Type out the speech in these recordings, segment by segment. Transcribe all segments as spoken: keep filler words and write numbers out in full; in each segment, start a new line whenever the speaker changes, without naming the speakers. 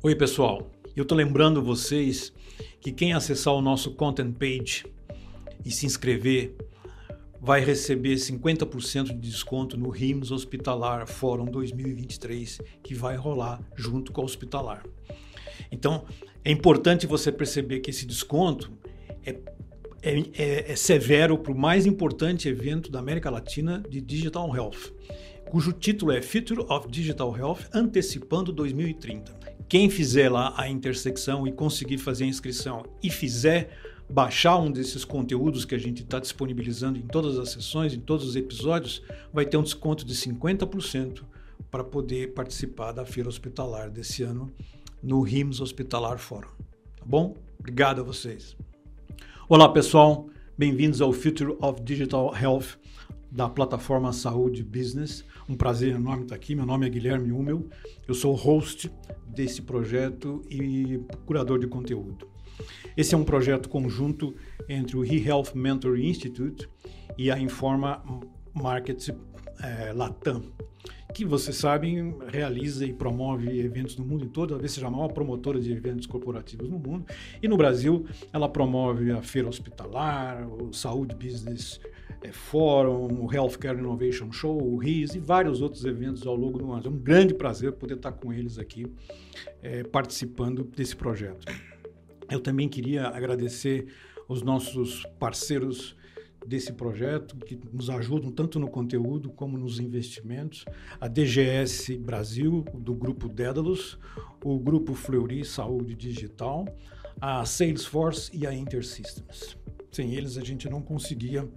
Oi, pessoal. Eu estou lembrando vocês que quem acessar o nosso content page e se inscrever vai receber cinquenta por cento de desconto no RIMS Hospitalar Fórum dois mil e vinte e três, que vai rolar junto com o Hospitalar. Então, é importante você perceber que esse desconto é, é, é, é severo para o mais importante evento da América Latina de Digital Health, cujo título é Future of Digital Health, antecipando dois mil e trinta. Quem fizer lá a intersecção e conseguir fazer a inscrição e fizer baixar um desses conteúdos que a gente está disponibilizando em todas as sessões, em todos os episódios, vai ter um desconto de cinquenta por cento para poder participar da Feira Hospitalar desse ano no RIMS Hospitalar Fórum. Tá bom? Obrigado a vocês. Olá, pessoal. Bem-vindos ao Future of Digital Health da plataforma Saúde Business. Um prazer enorme estar aqui. Meu nome é Guilherme Hummel. Eu sou o host desse projeto e curador de conteúdo. Esse é um projeto conjunto entre o eHealth Mentor Institute e a Informa Market eh, Latam, que vocês sabem, realiza e promove eventos no mundo em todo, talvez seja a maior promotora de eventos corporativos no mundo. E no Brasil, ela promove a Feira Hospitalar, o Saúde Business Forum, o Healthcare Innovation Show, o RIS e vários outros eventos ao longo do ano. É um grande prazer poder estar com eles aqui, é, participando desse projeto. Eu também queria agradecer os nossos parceiros desse projeto, que nos ajudam tanto no conteúdo como nos investimentos, a D G S Brasil, do Grupo Dédalus, o Grupo Fleury Saúde Digital, a Salesforce e a InterSystems. Sem eles, a gente não conseguia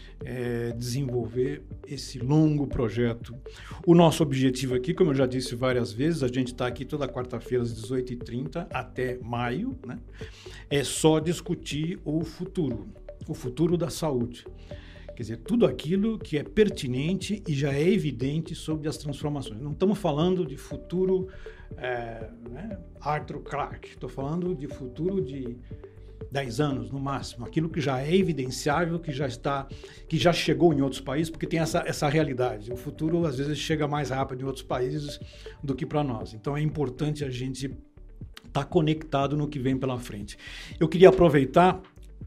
é, desenvolver esse longo projeto. O nosso objetivo aqui, como eu já disse várias vezes, a gente está aqui toda quarta-feira às dezoito e trinta até maio, né? É só discutir o futuro, o futuro da saúde. Quer dizer, tudo aquilo que é pertinente e já é evidente sobre as transformações. Não estamos falando de futuro é, né, Arthur Clarke, estou falando de futuro de dez anos no máximo, aquilo que já é evidenciável, que já está, que já chegou em outros países, porque tem essa, essa realidade. O futuro às vezes chega mais rápido em outros países do que para nós. Então é importante a gente estar conectado no que vem pela frente. Eu queria aproveitar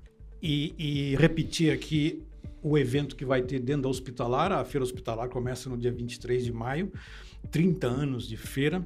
e, e repetir aqui o evento que vai ter dentro da Hospitalar. A Feira Hospitalar começa no dia vinte e três de maio, trinta anos de feira.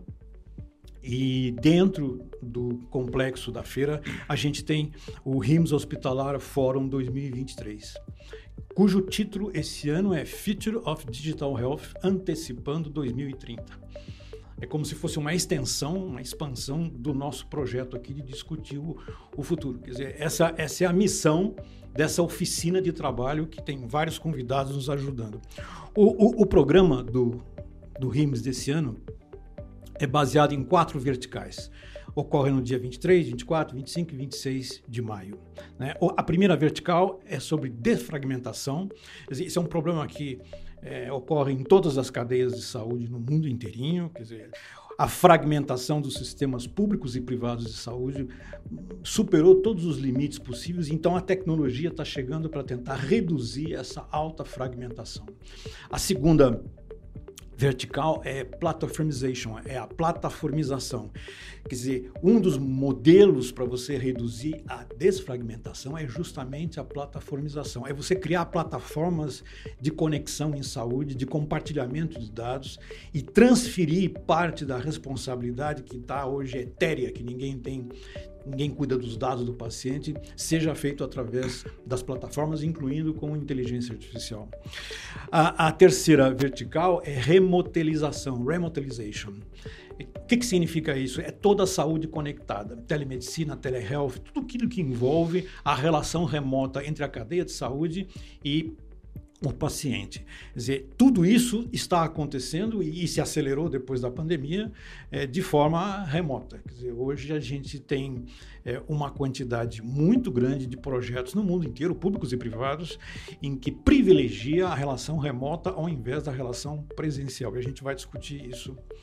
E dentro do complexo da feira, a gente tem o RIMS Hospitalar Fórum dois mil e vinte e três, cujo título esse ano é Future of Digital Health, antecipando dois mil e trinta. É como se fosse uma extensão, uma expansão do nosso projeto aqui de discutir o, o futuro. Quer dizer, essa, essa é a missão dessa oficina de trabalho que tem vários convidados nos ajudando. O, o, o programa do, do RIMS desse ano é baseado em quatro verticais. Ocorre no dia vinte e três, vinte e quatro, vinte e cinco e vinte e seis de maio. Né? A primeira vertical é sobre defragmentação. Esse é um problema que é, ocorre em todas as cadeias de saúde no mundo inteirinho. Quer dizer, a fragmentação dos sistemas públicos e privados de saúde superou todos os limites possíveis, então a tecnologia está chegando para tentar reduzir essa alta fragmentação. A segunda vertical é platformization, é a plataformização. Quer dizer, um dos modelos para você reduzir a desfragmentação é justamente a plataformização. É você criar plataformas de conexão em saúde, de compartilhamento de dados e transferir parte da responsabilidade que está hoje etérea, que ninguém tem, ninguém cuida dos dados do paciente, seja feito através das plataformas, incluindo com inteligência artificial. A, a terceira vertical é remotelização, remotelization. O que, que significa isso? É toda a saúde conectada, telemedicina, telehealth, tudo aquilo que envolve a relação remota entre a cadeia de saúde e o paciente. Quer dizer, tudo isso está acontecendo e, e se acelerou depois da pandemia é, de forma remota. Quer dizer, hoje a gente tem é, uma quantidade muito grande de projetos no mundo inteiro, públicos e privados, em que privilegia a relação remota ao invés da relação presencial. E a gente vai discutir isso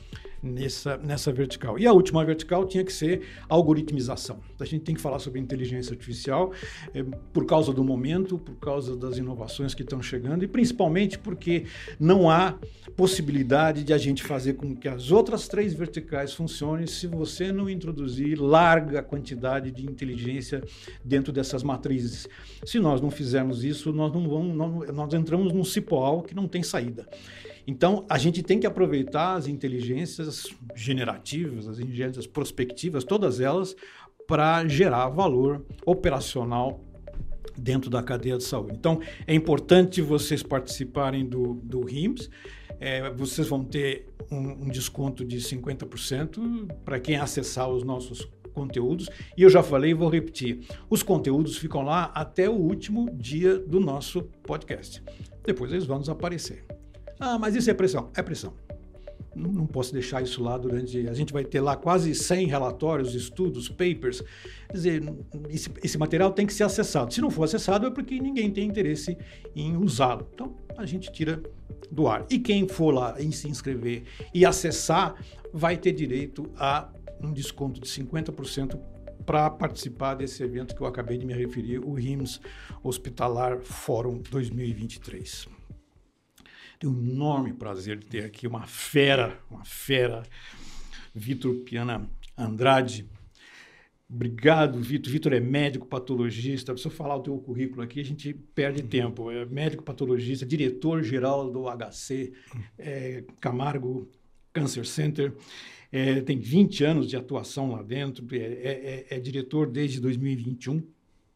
nessa, nessa vertical. E a última vertical tinha que ser a algoritmização. A gente tem que falar sobre inteligência artificial é, por causa do momento, por causa das inovações que estão chegando e principalmente porque não há possibilidade de a gente fazer com que as outras três verticais funcionem se você não introduzir larga quantidade de inteligência dentro dessas matrizes. Se nós não fizermos isso, nós, não vamos, nós, nós entramos num cipoal que não tem saída. Então, a gente tem que aproveitar as inteligências generativas, as inteligências prospectivas, todas elas, para gerar valor operacional dentro da cadeia de saúde. Então, é importante vocês participarem do, do RIMS. É, vocês vão ter um, um desconto de cinquenta por cento para quem acessar os nossos conteúdos. E eu já falei e vou repetir. Os conteúdos ficam lá até o último dia do nosso podcast. Depois eles vão desaparecer. Ah, mas isso é pressão. É pressão. Não, não posso deixar isso lá durante... A gente vai ter lá quase cem relatórios, estudos, papers. Quer dizer, esse, esse material tem que ser acessado. Se não for acessado é porque ninguém tem interesse em usá-lo. Então, a gente tira do ar. E quem for lá e se inscrever e acessar vai ter direito a um desconto de cinquenta por cento para participar desse evento que eu acabei de me referir, o RIMS Hospitalar Fórum dois mil e vinte e três. Tenho um enorme prazer de ter aqui uma fera, uma fera, Vitor Piana Andrade. Obrigado, Vitor. Vitor é médico patologista. Se eu falar o teu currículo aqui, a gente perde tempo. É médico patologista, diretor-geral do H C é, Camargo Cancer Center. É, tem vinte anos de atuação lá dentro. É, é, é diretor desde dois mil e vinte e um.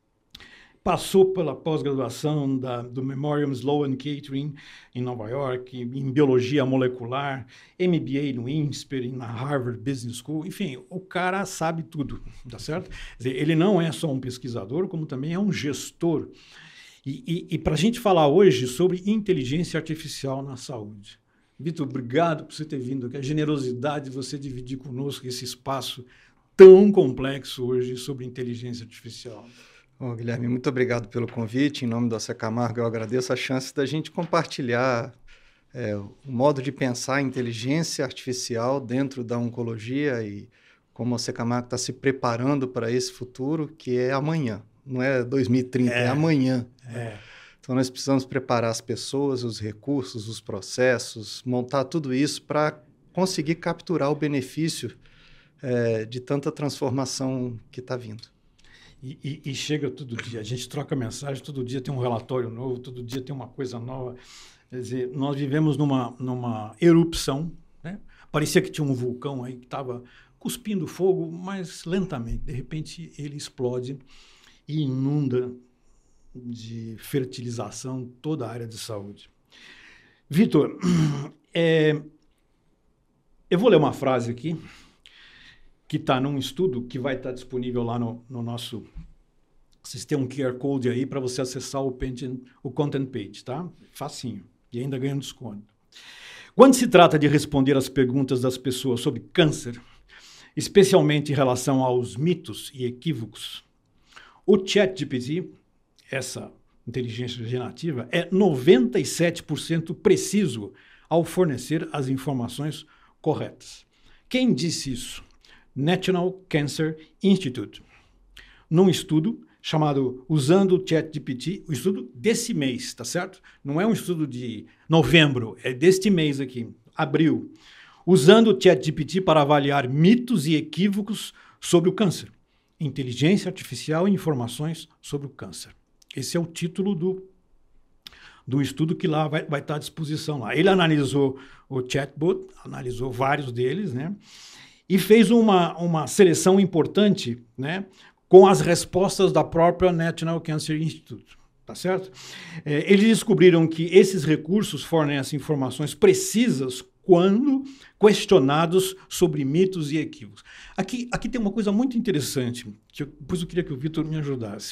Passou pela pós-graduação da, do Memorial Sloan Kettering em Nova York, em biologia molecular, M B A no INSPER, na Harvard Business School. Enfim, o cara sabe tudo, tá certo? Quer dizer, ele não é só um pesquisador, como também é um gestor. E, e, e para a gente falar hoje sobre inteligência artificial na saúde. Vitor, obrigado por você ter vindo aqui. A generosidade de você dividir conosco esse espaço tão complexo hoje sobre inteligência artificial.
Bom, Guilherme, muito obrigado pelo convite. Em nome da C Camargo, eu agradeço a chance da gente compartilhar é, o modo de pensar a inteligência artificial dentro da oncologia e como a C Camargo está se preparando para esse futuro, que é amanhã. Não é dois mil e trinta, é, é amanhã. É. Então, nós precisamos preparar as pessoas, os recursos, os processos, montar tudo isso para conseguir capturar o benefício é, de tanta transformação que está vindo.
E, e, e chega todo dia, a gente troca mensagem, todo dia tem um relatório novo, todo dia tem uma coisa nova. Quer dizer, nós vivemos numa, numa erupção, né? Parecia que tinha um vulcão aí que estava cuspindo fogo, mas lentamente. De repente, ele explode e inunda de fertilização toda a área de saúde. Vitor, é, eu vou ler uma frase aqui, que está num estudo que vai estar disponível lá no, no nosso... Vocês têm um Q R Code aí para você acessar o, page, o Content Page, tá? Facinho. E ainda ganha um desconto. Quando se trata de responder às perguntas das pessoas sobre câncer, especialmente em relação aos mitos e equívocos, o ChatGPT, essa inteligência generativa, é noventa e sete por cento preciso ao fornecer as informações corretas. Quem disse isso? National Cancer Institute, num estudo chamado Usando o ChatGPT, o estudo desse mês, tá certo? Não é um estudo de novembro, é deste mês aqui, abril. Usando o ChatGPT para avaliar mitos e equívocos sobre o câncer. Inteligência artificial e informações sobre o câncer. Esse é o título do, do estudo que lá vai, vai estar à disposição lá. Ele analisou o chatbot, analisou vários deles, né? E fez uma, uma seleção importante, né, com as respostas da própria National Cancer Institute, tá certo? É, eles descobriram que esses recursos fornecem informações precisas quando questionados sobre mitos e equívocos. Aqui, aqui tem uma coisa muito interessante, que eu, depois eu queria que o Vitor me ajudasse.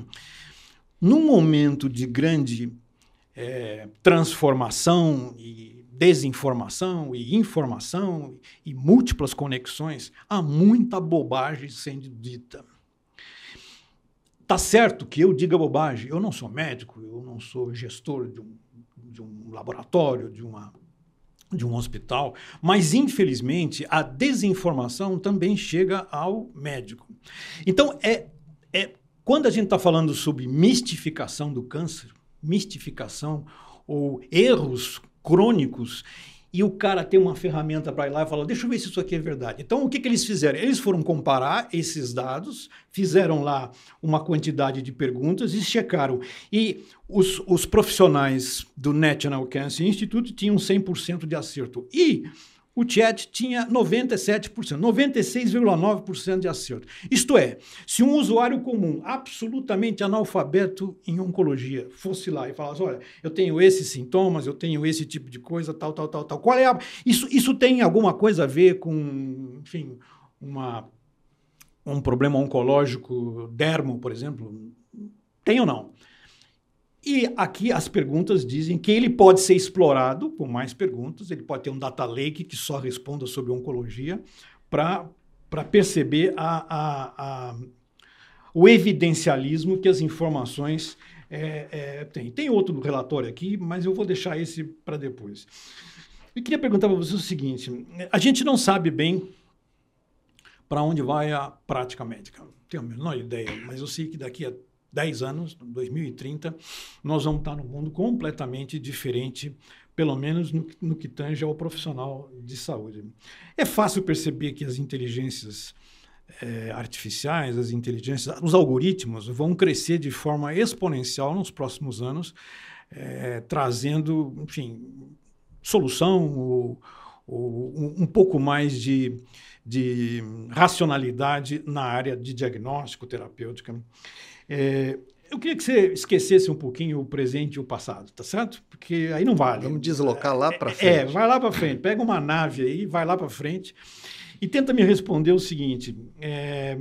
Num momento de grande é, transformação e desinformação e informação e múltiplas conexões, há muita bobagem sendo dita. Tá certo que eu diga bobagem. Eu não sou médico, eu não sou gestor de um, de um laboratório, de uma, de um hospital, mas infelizmente a desinformação também chega ao médico. Então, é, é, quando a gente está falando sobre mistificação do câncer, mistificação ou erros crônicos, e o cara tem uma ferramenta para ir lá e falar, deixa eu ver se isso aqui é verdade. Então, o que, que eles fizeram? Eles foram comparar esses dados, fizeram lá uma quantidade de perguntas e checaram. E os, os profissionais do National Cancer Institute tinham cem por cento de acerto. E o chat tinha noventa e sete por cento, noventa e seis vírgula nove por cento de acerto. Isto é, se um usuário comum, absolutamente analfabeto em oncologia, fosse lá e falasse, olha, eu tenho esses sintomas, eu tenho esse tipo de coisa, tal, tal, tal, tal. Qual é a... Isso, isso tem alguma coisa a ver com, enfim, uma, um problema oncológico dermo, por exemplo? Tem ou não? E aqui as perguntas dizem que ele pode ser explorado com mais perguntas, ele pode ter um data lake que só responda sobre oncologia para perceber a, a, a, o evidencialismo que as informações é, é, têm. Tem outro relatório aqui, mas eu vou deixar esse para depois. Eu queria perguntar para você o seguinte, a gente não sabe bem para onde vai a prática médica, não tenho a menor ideia, mas eu sei que daqui a dez anos, dois mil e trinta, nós vamos estar num mundo completamente diferente, pelo menos no, no que tange ao profissional de saúde. É fácil perceber que as inteligências é, artificiais, as inteligências, os algoritmos vão crescer de forma exponencial nos próximos anos, é, trazendo, enfim, solução ou, ou um, um pouco mais de, de racionalidade na área de diagnóstico, terapêutica. É, eu queria que você esquecesse um pouquinho o presente e o passado, tá certo? Porque aí não vale.
Vamos deslocar lá para frente.
É, vai lá para frente. Pega uma nave aí, vai lá para frente e tenta me responder o seguinte. É,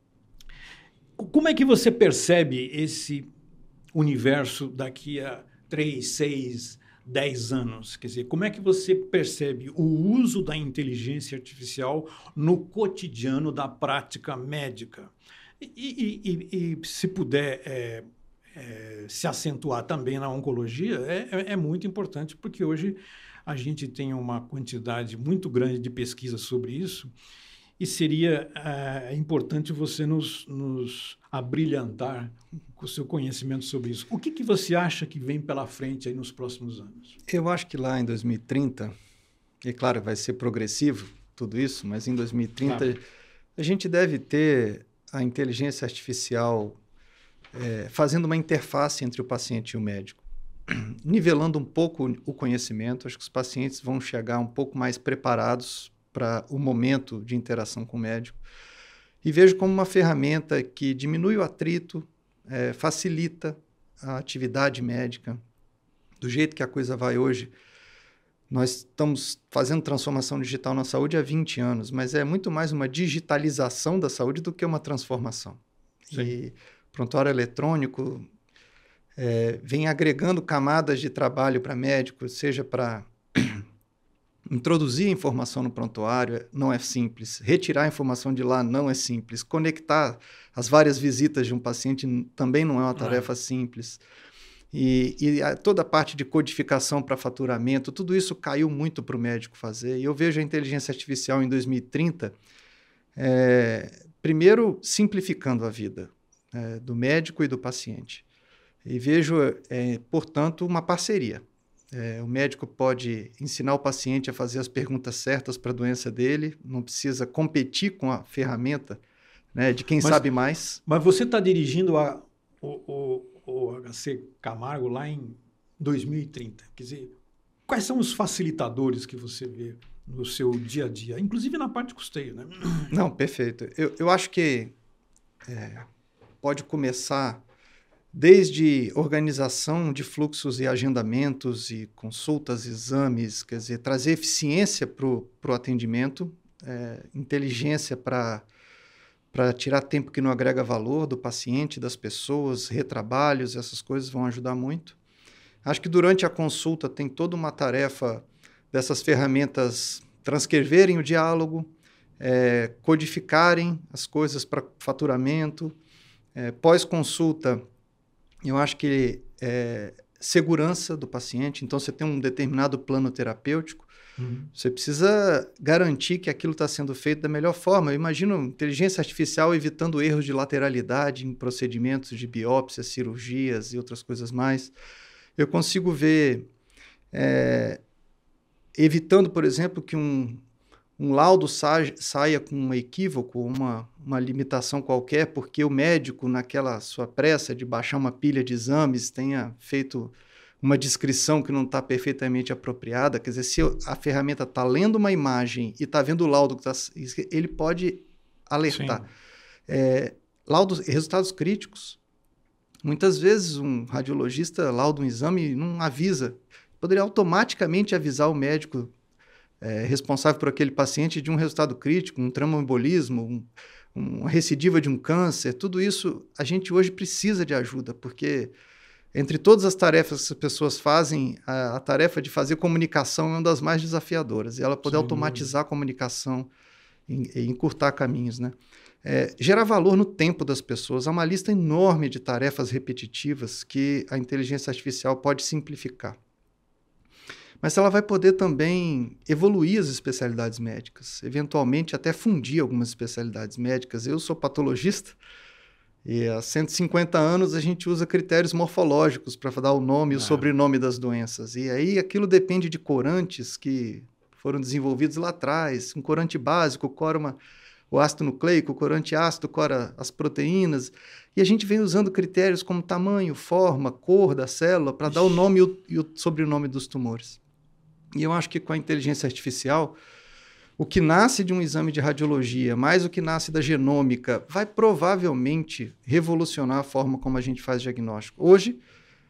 como é que você percebe esse universo daqui a três, seis, dez anos? Quer dizer, como é que você percebe o uso da inteligência artificial no cotidiano da prática médica? E, e, e, e se puder é, é, se acentuar também na oncologia, é, é, é muito importante, porque hoje a gente tem uma quantidade muito grande de pesquisa sobre isso e seria é, importante você nos, nos abrilhantar com o seu conhecimento sobre isso. O que, que você acha que vem pela frente aí nos próximos anos?
Eu acho que lá em dois mil e trinta, e claro, vai ser progressivo tudo isso, mas em dois mil e trinta claro. A gente deve ter a inteligência artificial é, fazendo uma interface entre o paciente e o médico, nivelando um pouco o conhecimento. Acho que os pacientes vão chegar um pouco mais preparados para o momento de interação com o médico. E vejo como uma ferramenta que diminui o atrito, é, facilita a atividade médica. Do jeito que a coisa vai hoje, nós estamos fazendo transformação digital na saúde há vinte anos, mas é muito mais uma digitalização da saúde do que uma transformação. Sim. E prontuário eletrônico é, vem agregando camadas de trabalho para médicos, seja para introduzir informação no prontuário, não é simples. Retirar a informação de lá não é simples. Conectar as várias visitas de um paciente também não é uma tarefa é. simples. E, e a, toda a parte de codificação para faturamento, tudo isso caiu muito para o médico fazer. E eu vejo a inteligência artificial em dois mil e trinta, é, primeiro, simplificando a vida é, do médico e do paciente. E vejo, é, portanto, uma parceria. É, o médico pode ensinar o paciente a fazer as perguntas certas para a doença dele, não precisa competir com a ferramenta, né, de quem mas, sabe mais.
Mas você está dirigindo a, o, o, o H C Camargo lá em dois mil e trinta. Quer dizer, quais são os facilitadores que você vê no seu dia a dia, inclusive na parte de custeio, né?
Não, perfeito. Eu, eu acho que é, pode começar desde organização de fluxos e agendamentos e consultas, exames, quer dizer, trazer eficiência para o atendimento, é, inteligência para para tirar tempo que não agrega valor do paciente, das pessoas, retrabalhos, essas coisas vão ajudar muito. Acho que durante a consulta tem toda uma tarefa dessas ferramentas transcreverem o diálogo, é, codificarem as coisas para faturamento, é, pós-consulta. Eu acho que é segurança do paciente, então você tem um determinado plano terapêutico, Uhum. Você precisa garantir que aquilo está sendo feito da melhor forma. Eu imagino inteligência artificial evitando erros de lateralidade em procedimentos de biópsia, cirurgias e outras coisas mais. Eu consigo ver é, evitando, por exemplo, que um, um laudo sa- saia com um equívoco, uma, uma limitação qualquer, porque o médico, naquela sua pressa de baixar uma pilha de exames, tenha feito uma descrição que não está perfeitamente apropriada. Quer dizer, se a ferramenta está lendo uma imagem e está vendo o laudo, que tá, ele pode alertar. É, laudos, resultados críticos. Muitas vezes um radiologista lauda um exame e não avisa. Poderia automaticamente avisar o médico é, responsável por aquele paciente de um resultado crítico, um traumaembolismo, um, uma recidiva de um câncer. Tudo isso a gente hoje precisa de ajuda, porque entre todas as tarefas que as pessoas fazem, a, a tarefa de fazer comunicação é uma das mais desafiadoras. E ela poder Sem automatizar dúvida. a comunicação e, e encurtar caminhos, né? É, gerar valor no tempo das pessoas. Há uma lista enorme de tarefas repetitivas que a inteligência artificial pode simplificar. Mas ela vai poder também evoluir as especialidades médicas, eventualmente até fundir algumas especialidades médicas. Eu sou patologista e há cento e cinquenta anos a gente usa critérios morfológicos para dar o nome e o sobrenome das doenças. E aí aquilo depende de corantes que foram desenvolvidos lá atrás. Um corante básico cora uma... o ácido nucleico, o corante ácido cora as proteínas, e a gente vem usando critérios como tamanho, forma, cor da célula para dar o nome e o, e o sobrenome dos tumores. E eu acho que com a inteligência artificial, o que nasce de um exame de radiologia, mais o que nasce da genômica, vai provavelmente revolucionar a forma como a gente faz diagnóstico. Hoje,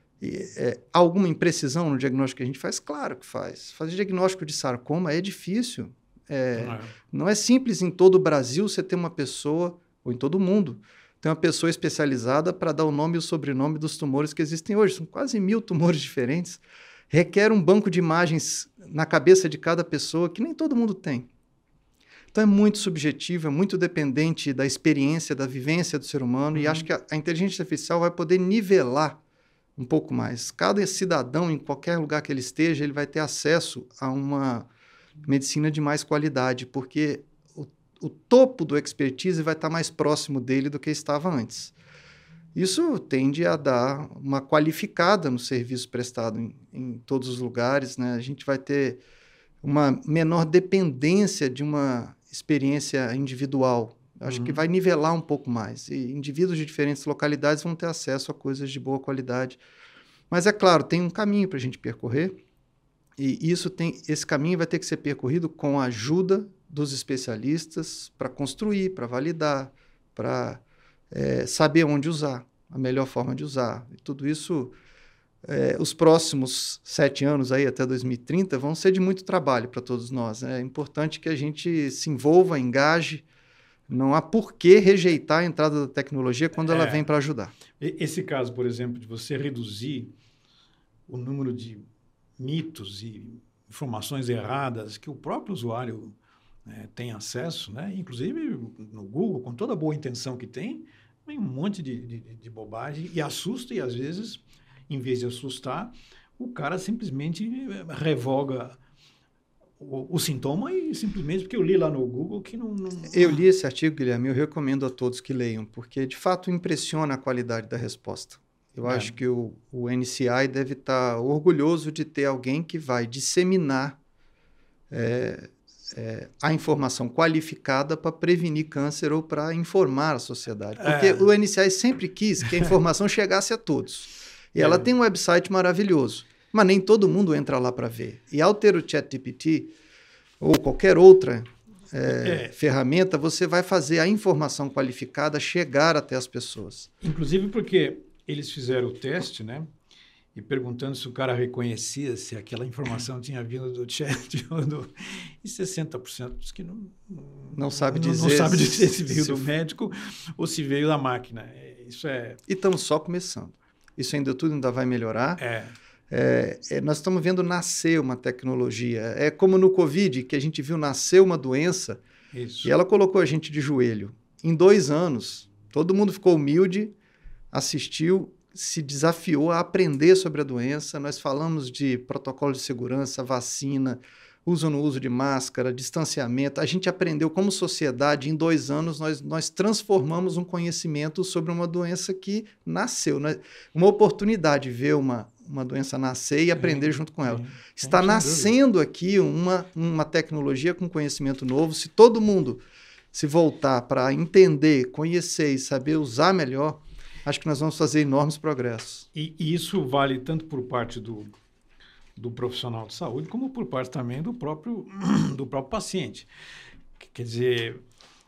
é, alguma imprecisão no diagnóstico que a gente faz? Claro que faz. Fazer diagnóstico de sarcoma é difícil. É, não, é. não é simples em todo o Brasil você ter uma pessoa, ou em todo o mundo, ter uma pessoa especializada para dar o nome e o sobrenome dos tumores que existem hoje. São quase mil tumores diferentes. Requer um banco de imagens na cabeça de cada pessoa que nem todo mundo tem. Então é muito subjetivo, é muito dependente da experiência, da vivência do ser humano, uhum. e acho que a, a inteligência artificial vai poder nivelar um pouco mais. Cada cidadão, em qualquer lugar que ele esteja, ele vai ter acesso a uma medicina de mais qualidade, porque o, o topo do expertise vai estar mais próximo dele do que estava antes. Isso tende a dar uma qualificada no serviço prestado em, em todos os lugares, né? A gente vai ter uma menor dependência de uma experiência individual. Acho uhum. que vai nivelar um pouco mais. E indivíduos de diferentes localidades vão ter acesso a coisas de boa qualidade. Mas, é claro, tem um caminho para a gente percorrer. E isso tem, esse caminho vai ter que ser percorrido com a ajuda dos especialistas para construir, para validar, para é, saber onde usar, a melhor forma de usar. E tudo isso, é, os próximos sete anos, aí, até dois mil e trinta, vão ser de muito trabalho para todos nós. É importante que a gente se envolva, engaje. Não há por que rejeitar a entrada da tecnologia quando é, ela vem para ajudar.
Esse caso, por exemplo, de você reduzir o número de mitos e informações erradas que o próprio usuário né, tem acesso, né? Inclusive no Google, com toda a boa intenção que tem, vem um monte de, de, de bobagem e assusta, e às vezes, em vez de assustar, o cara simplesmente revoga o, o sintoma e simplesmente porque eu li lá no Google que não, não...
Eu li esse artigo, Guilherme, eu recomendo a todos que leiam, porque de fato impressiona a qualidade da resposta. Eu é. acho que o, o N C I deve estar orgulhoso de ter alguém que vai disseminar é, é, a informação qualificada para prevenir câncer ou para informar a sociedade. Porque é. o N C I sempre quis que a informação chegasse a todos. E é. ela tem um website maravilhoso, mas nem todo mundo entra lá para ver. E ao ter o ChatGPT ou qualquer outra é, é. ferramenta, você vai fazer a informação qualificada chegar até as pessoas.
Inclusive porque eles fizeram o teste, né? E perguntando se o cara reconhecia se aquela informação tinha vindo do chat ou do... E sessenta por cento diz que não...
Não sabe
não,
dizer...
Não sabe dizer se veio
se...
do médico ou se veio da máquina. Isso é...
E estamos só começando. Isso ainda tudo ainda vai melhorar.
É.
É, é, nós estamos vendo nascer uma tecnologia. É como no Covid, que a gente viu nascer uma doença
Isso.
e ela colocou a gente de joelho. Em dois anos, todo mundo ficou humilde, assistiu, se desafiou a aprender sobre a doença. Nós falamos de protocolo de segurança, vacina, uso ou não uso de máscara, distanciamento. A gente aprendeu como sociedade, em dois anos, nós, nós transformamos um conhecimento sobre uma doença que nasceu. Né? Uma oportunidade de ver uma, uma doença nascer e aprender é, junto com ela. É, Está é, nascendo aqui uma, uma tecnologia com conhecimento novo. Se todo mundo se voltar para entender, conhecer e saber usar melhor, acho que nós vamos fazer enormes progressos.
E, e isso vale tanto por parte do, do profissional de saúde, como por parte também do próprio, do próprio paciente. Quer dizer,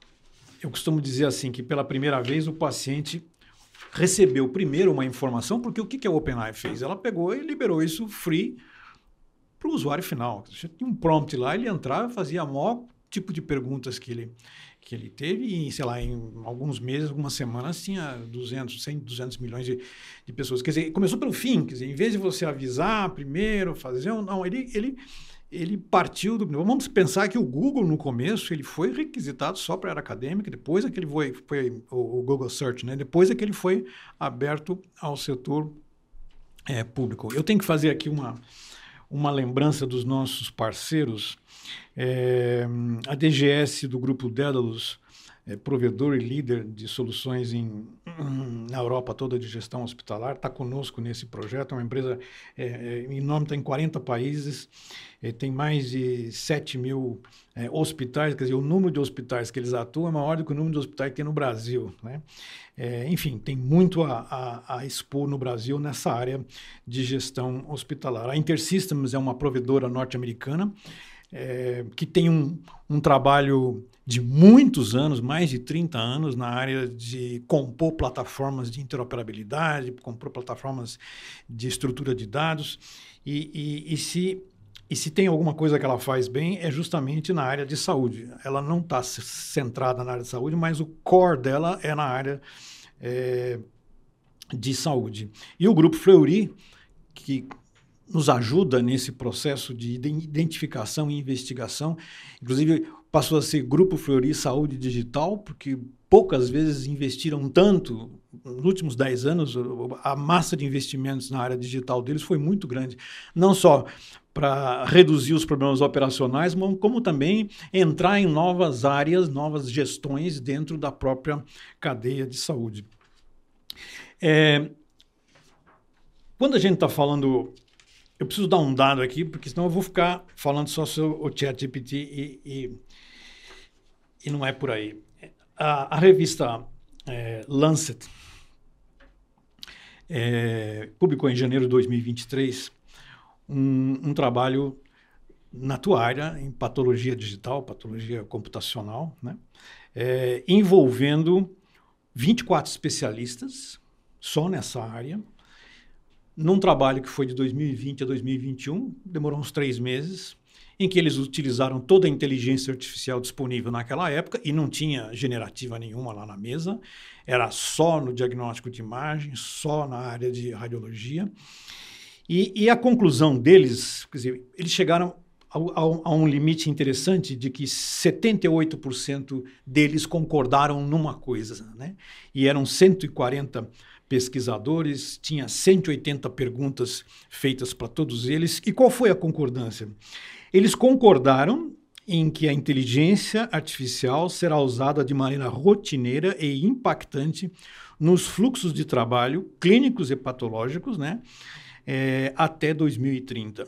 eu costumo dizer assim, que pela primeira vez o paciente recebeu primeiro uma informação, porque o que, que a OpenAI fez? Ela pegou e liberou isso free para o usuário final. Tinha um prompt lá, ele entrava e fazia o maior tipo de perguntas que ele... que ele teve e, sei lá, em alguns meses, algumas semanas, tinha duzentos, cem, duzentos milhões de, de pessoas. Quer dizer, começou pelo fim, quer dizer, em vez de você avisar primeiro, fazer... Não, ele, ele, ele partiu do... Vamos pensar que o Google, no começo, ele foi requisitado só para a área acadêmica, depois é que ele foi, foi o, o Google Search, né? Depois é que ele foi aberto ao setor é, público. Eu tenho que fazer aqui uma, uma lembrança dos nossos parceiros. É, a D G S do Grupo Daedalus, é, provedor e líder de soluções em, na Europa toda de gestão hospitalar, está conosco nesse projeto. É uma empresa é, enorme, está em quarenta países, é, tem mais de sete mil é, hospitais, quer dizer, o número de hospitais que eles atuam é maior do que o número de hospitais que tem no Brasil, né? É, enfim, tem muito a, a, a expor no Brasil nessa área de gestão hospitalar. A InterSystems é uma provedora norte-americana, É, que tem um, um trabalho de muitos anos, mais de trinta anos, na área de compor plataformas de interoperabilidade, compor plataformas de estrutura de dados, e, e, e, se, e se tem alguma coisa que ela faz bem, é justamente na área de saúde. Ela não está centrada na área de saúde, mas o core dela é na área é, de saúde. E o Grupo Fleury, que nos ajuda nesse processo de identificação e investigação. Inclusive, passou a ser Grupo Fleury Saúde Digital, porque poucas vezes investiram tanto. Nos últimos dez anos, a massa de investimentos na área digital deles foi muito grande. Não só para reduzir os problemas operacionais, mas como também entrar em novas áreas, novas gestões dentro da própria cadeia de saúde. É, quando a gente está falando... Eu preciso dar um dado aqui, porque senão eu vou ficar falando só sobre o ChatGPT e, e, e não é por aí. A, a revista é, Lancet é, publicou em janeiro de dois mil e vinte e três um, um trabalho na tua área, em patologia digital, patologia computacional, né? É, envolvendo vinte e quatro especialistas só nessa área, num trabalho que foi de dois mil e vinte a dois mil e vinte e um, demorou uns três meses, em que eles utilizaram toda a inteligência artificial disponível naquela época e não tinha generativa nenhuma lá na mesa, era só no diagnóstico de imagem, só na área de radiologia. E, e a conclusão deles, quer dizer, eles chegaram a, a, a um limite interessante de que setenta e oito por cento deles concordaram numa coisa, né? E eram cento e quarenta pesquisadores, tinha cento e oitenta perguntas feitas para todos eles. E qual foi a concordância? Eles concordaram em que a inteligência artificial será usada de maneira rotineira e impactante nos fluxos de trabalho clínicos e patológicos, né, é, até dois mil e trinta.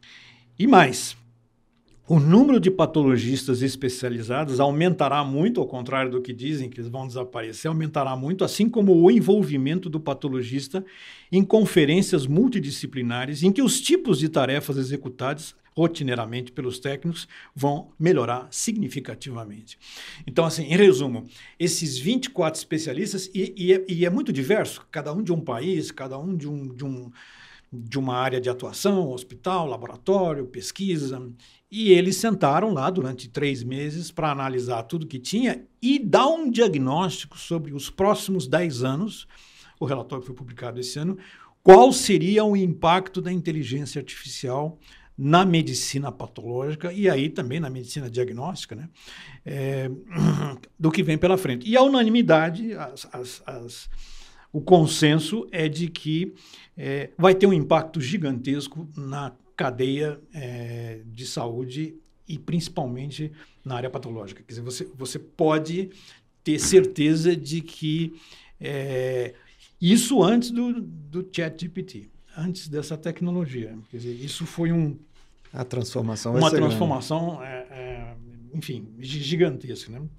E mais, o número de patologistas especializados aumentará muito, ao contrário do que dizem que eles vão desaparecer, aumentará muito, assim como o envolvimento do patologista em conferências multidisciplinares, em que os tipos de tarefas executadas rotineiramente pelos técnicos vão melhorar significativamente. Então, assim, em resumo, esses vinte e quatro especialistas, e, e, é, e é muito diverso, cada um de um país, cada um de, um, de, um, de uma área de atuação, hospital, laboratório, pesquisa, e eles sentaram lá durante três meses para analisar tudo que tinha e dar um diagnóstico sobre os próximos dez anos, o relatório foi publicado esse ano, qual seria o impacto da inteligência artificial na medicina patológica e aí também na medicina diagnóstica, né? É, do que vem pela frente. E a unanimidade, as, as, as, o consenso é de que é, vai ter um impacto gigantesco na cadeia é, de saúde e principalmente na área patológica. Quer dizer, você, você pode ter certeza de que é, isso antes do, do ChatGPT, antes dessa tecnologia. Quer dizer, isso foi um,
a transformação vai
uma
ser
transformação, é, é, enfim, gigantesca. Né?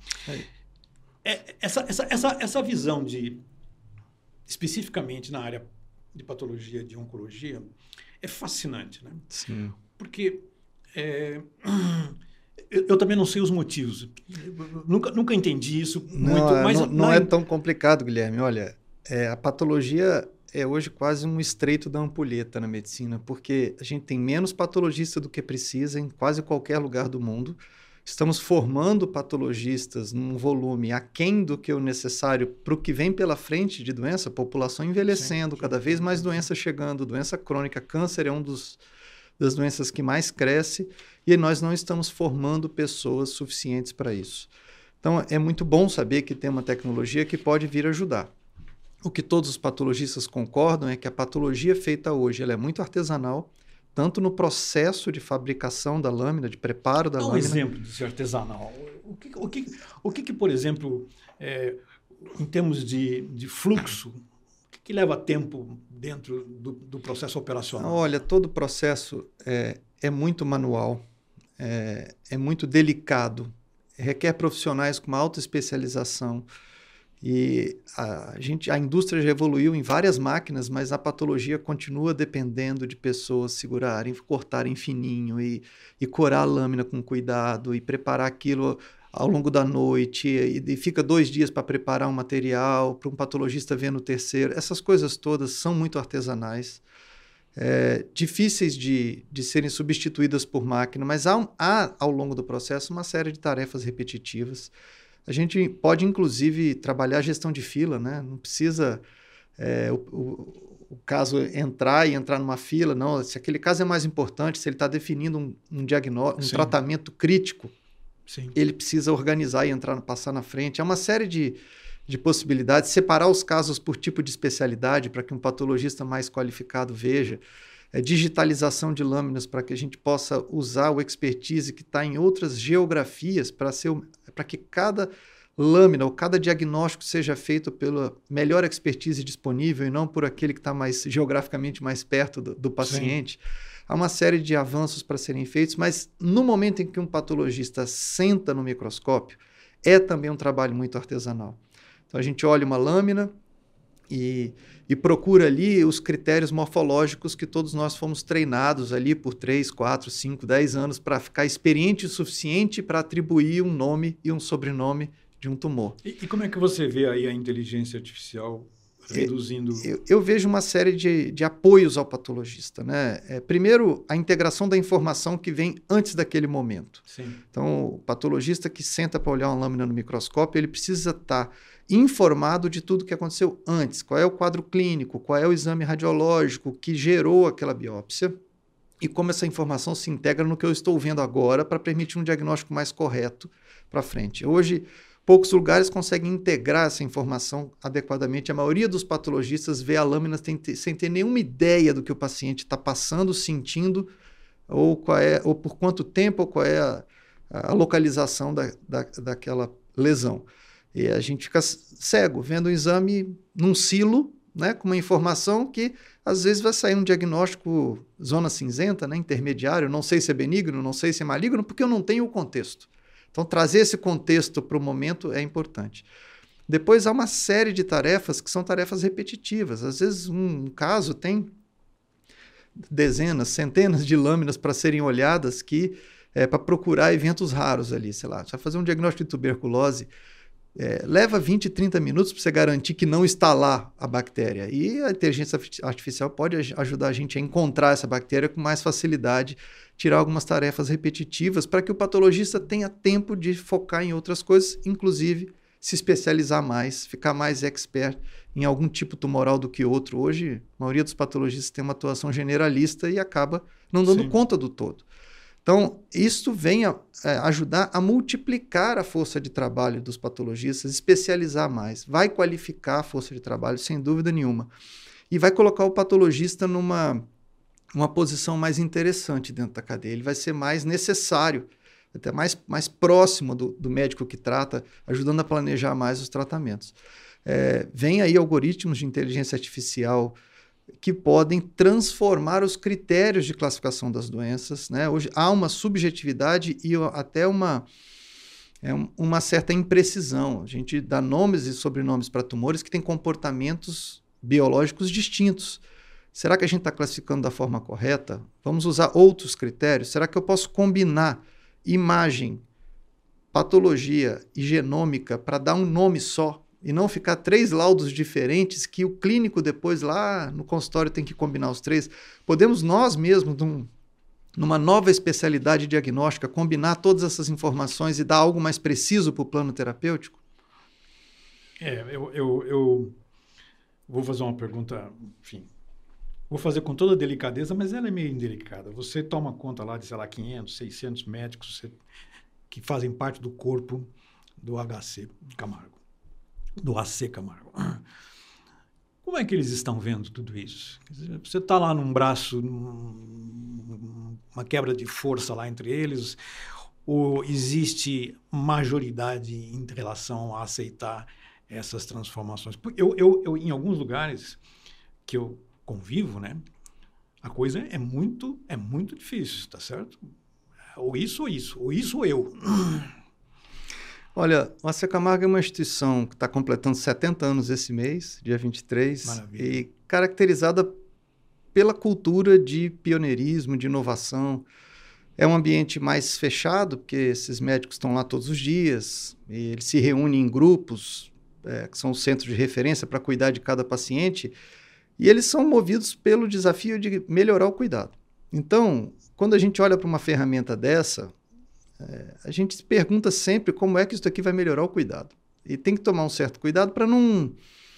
É, essa, essa, essa, essa visão de, especificamente na área de patologia, de oncologia, é fascinante, né?
Sim.
Porque é, eu, eu também não sei os motivos. Eu nunca, nunca entendi isso
não,
muito. Mas
não, não é tão complicado, Guilherme. Olha, é, a patologia é hoje quase um estreito da ampulheta na medicina, porque a gente tem menos patologista do que precisa em quase qualquer lugar do mundo. Estamos formando patologistas num volume aquém do que o necessário para o que vem pela frente de doença, população envelhecendo, sim, cada vez mais doença chegando, doença crônica, câncer é um dos, das doenças que mais cresce, e nós não estamos formando pessoas suficientes para isso. Então, é muito bom saber que tem uma tecnologia que pode vir ajudar. O que todos os patologistas concordam é que a patologia feita hoje ela é muito artesanal, tanto no processo de fabricação da lâmina, de preparo da
Dá um
lâmina.
exemplo de ser artesanal. O que, o que, o que, que por exemplo, é, em termos de, de fluxo, o que, que leva tempo dentro do, do processo operacional?
Olha, todo o processo é, é muito manual, é, é muito delicado, requer profissionais com uma alta especialização. E a, gente, a indústria já evoluiu em várias máquinas, mas a patologia continua dependendo de pessoas segurarem, cortarem fininho e, e corar a lâmina com cuidado e preparar aquilo ao longo da noite e, e fica dois dias para preparar um material, para um patologista ver no terceiro. Essas coisas todas são muito artesanais, é, difíceis de, de serem substituídas por máquina, mas há, há ao longo do processo uma série de tarefas repetitivas. A gente pode, inclusive, trabalhar a gestão de fila, né? Não precisa é, o, o, o caso entrar e entrar numa fila, não. Se aquele caso é mais importante, se ele está definindo um, um diagnóstico, um Sim. tratamento crítico, Sim. ele precisa organizar e entrar, passar na frente. É uma série de, de possibilidades, separar os casos por tipo de especialidade para que um patologista mais qualificado veja. É, digitalização de lâminas para que a gente possa usar o expertise que está em outras geografias para ser para que cada lâmina ou cada diagnóstico seja feito pela melhor expertise disponível e não por aquele que está mais geograficamente mais perto do, do paciente. Sim. Há uma série de avanços para serem feitos, mas no momento em que um patologista senta no microscópio, é também um trabalho muito artesanal. Então a gente olha uma lâmina e, e procura ali os critérios morfológicos que todos nós fomos treinados ali por três, quatro, cinco, dez anos para ficar experiente o suficiente para atribuir um nome e um sobrenome de um tumor.
E, e como é que você vê aí a inteligência artificial reduzindo...
Eu, eu vejo uma série de, de apoios ao patologista, né? É, primeiro, a integração da informação que vem antes daquele momento.
Sim.
Então, o patologista que senta para olhar uma lâmina no microscópio, ele precisa estar informado de tudo que aconteceu antes. Qual é o quadro clínico, qual é o exame radiológico que gerou aquela biópsia e como essa informação se integra no que eu estou vendo agora para permitir um diagnóstico mais correto para frente. Hoje, poucos lugares conseguem integrar essa informação adequadamente. A maioria dos patologistas vê a lâmina sem ter, sem ter nenhuma ideia do que o paciente está passando, sentindo, ou, qual é, ou por quanto tempo, ou qual é a, a localização da, da, daquela lesão. E a gente fica cego, vendo o exame num silo, né, com uma informação que às vezes vai sair um diagnóstico zona cinzenta, né, intermediário, não sei se é benigno, não sei se é maligno, porque eu não tenho o contexto. Então, trazer esse contexto para o momento é importante. Depois, há uma série de tarefas que são tarefas repetitivas. Às vezes, um caso tem dezenas, centenas de lâminas para serem olhadas que é para procurar eventos raros ali, sei lá. Você vai fazer um diagnóstico de tuberculose, é, leva vinte, trinta minutos para você garantir que não está lá a bactéria. E a inteligência artificial pode ajudar a gente a encontrar essa bactéria com mais facilidade, tirar algumas tarefas repetitivas para que o patologista tenha tempo de focar em outras coisas, inclusive se especializar mais, ficar mais expert em algum tipo tumoral do que outro. Hoje, a maioria dos patologistas tem uma atuação generalista e acaba não dando Sim. conta do todo. Então, isso vem a, a ajudar a multiplicar a força de trabalho dos patologistas, especializar mais, vai qualificar a força de trabalho, sem dúvida nenhuma, e vai colocar o patologista numa, uma posição mais interessante dentro da cadeia. Ele vai ser mais necessário, até mais, mais próximo do, do médico que trata, ajudando a planejar mais os tratamentos. É, vem aí algoritmos de inteligência artificial que podem transformar os critérios de classificação das doenças, né? Hoje há uma subjetividade e até uma, é, uma certa imprecisão. A gente dá nomes e sobrenomes para tumores que têm comportamentos biológicos distintos. Será que a gente está classificando da forma correta? Vamos usar outros critérios? Será que eu posso combinar imagem, patologia e genômica para dar um nome só? E não ficar três laudos diferentes que o clínico depois lá no consultório tem que combinar os três. Podemos nós mesmos, num, numa nova especialidade diagnóstica, combinar todas essas informações e dar algo mais preciso para o plano terapêutico?
É, eu, eu, eu vou fazer uma pergunta, enfim, vou fazer com toda delicadeza, mas ela é meio indelicada. Você toma conta lá de, sei lá, quinhentos, seiscentos médicos que fazem parte do corpo do H C Camargo. Do A C Camargo. Como é que eles estão vendo tudo isso? Quer dizer, você está lá num braço, num, uma quebra de força lá entre eles, ou existe majoridade em relação a aceitar essas transformações? Eu, eu, eu, em alguns lugares que eu convivo, né, a coisa é muito, é muito difícil, tá certo? Ou isso ou isso, ou isso ou eu.
Olha, o A C Camargo é uma instituição que está completando setenta anos esse mês, dia vinte e três, Maravilha. E caracterizada pela cultura de pioneirismo, de inovação. É um ambiente mais fechado, porque esses médicos estão lá todos os dias, e eles se reúnem em grupos, é, que são os centros de referência para cuidar de cada paciente, e eles são movidos pelo desafio de melhorar o cuidado. Então, quando a gente olha para uma ferramenta dessa, É, a gente se pergunta sempre como é que isso aqui vai melhorar o cuidado. E tem que tomar um certo cuidado para não,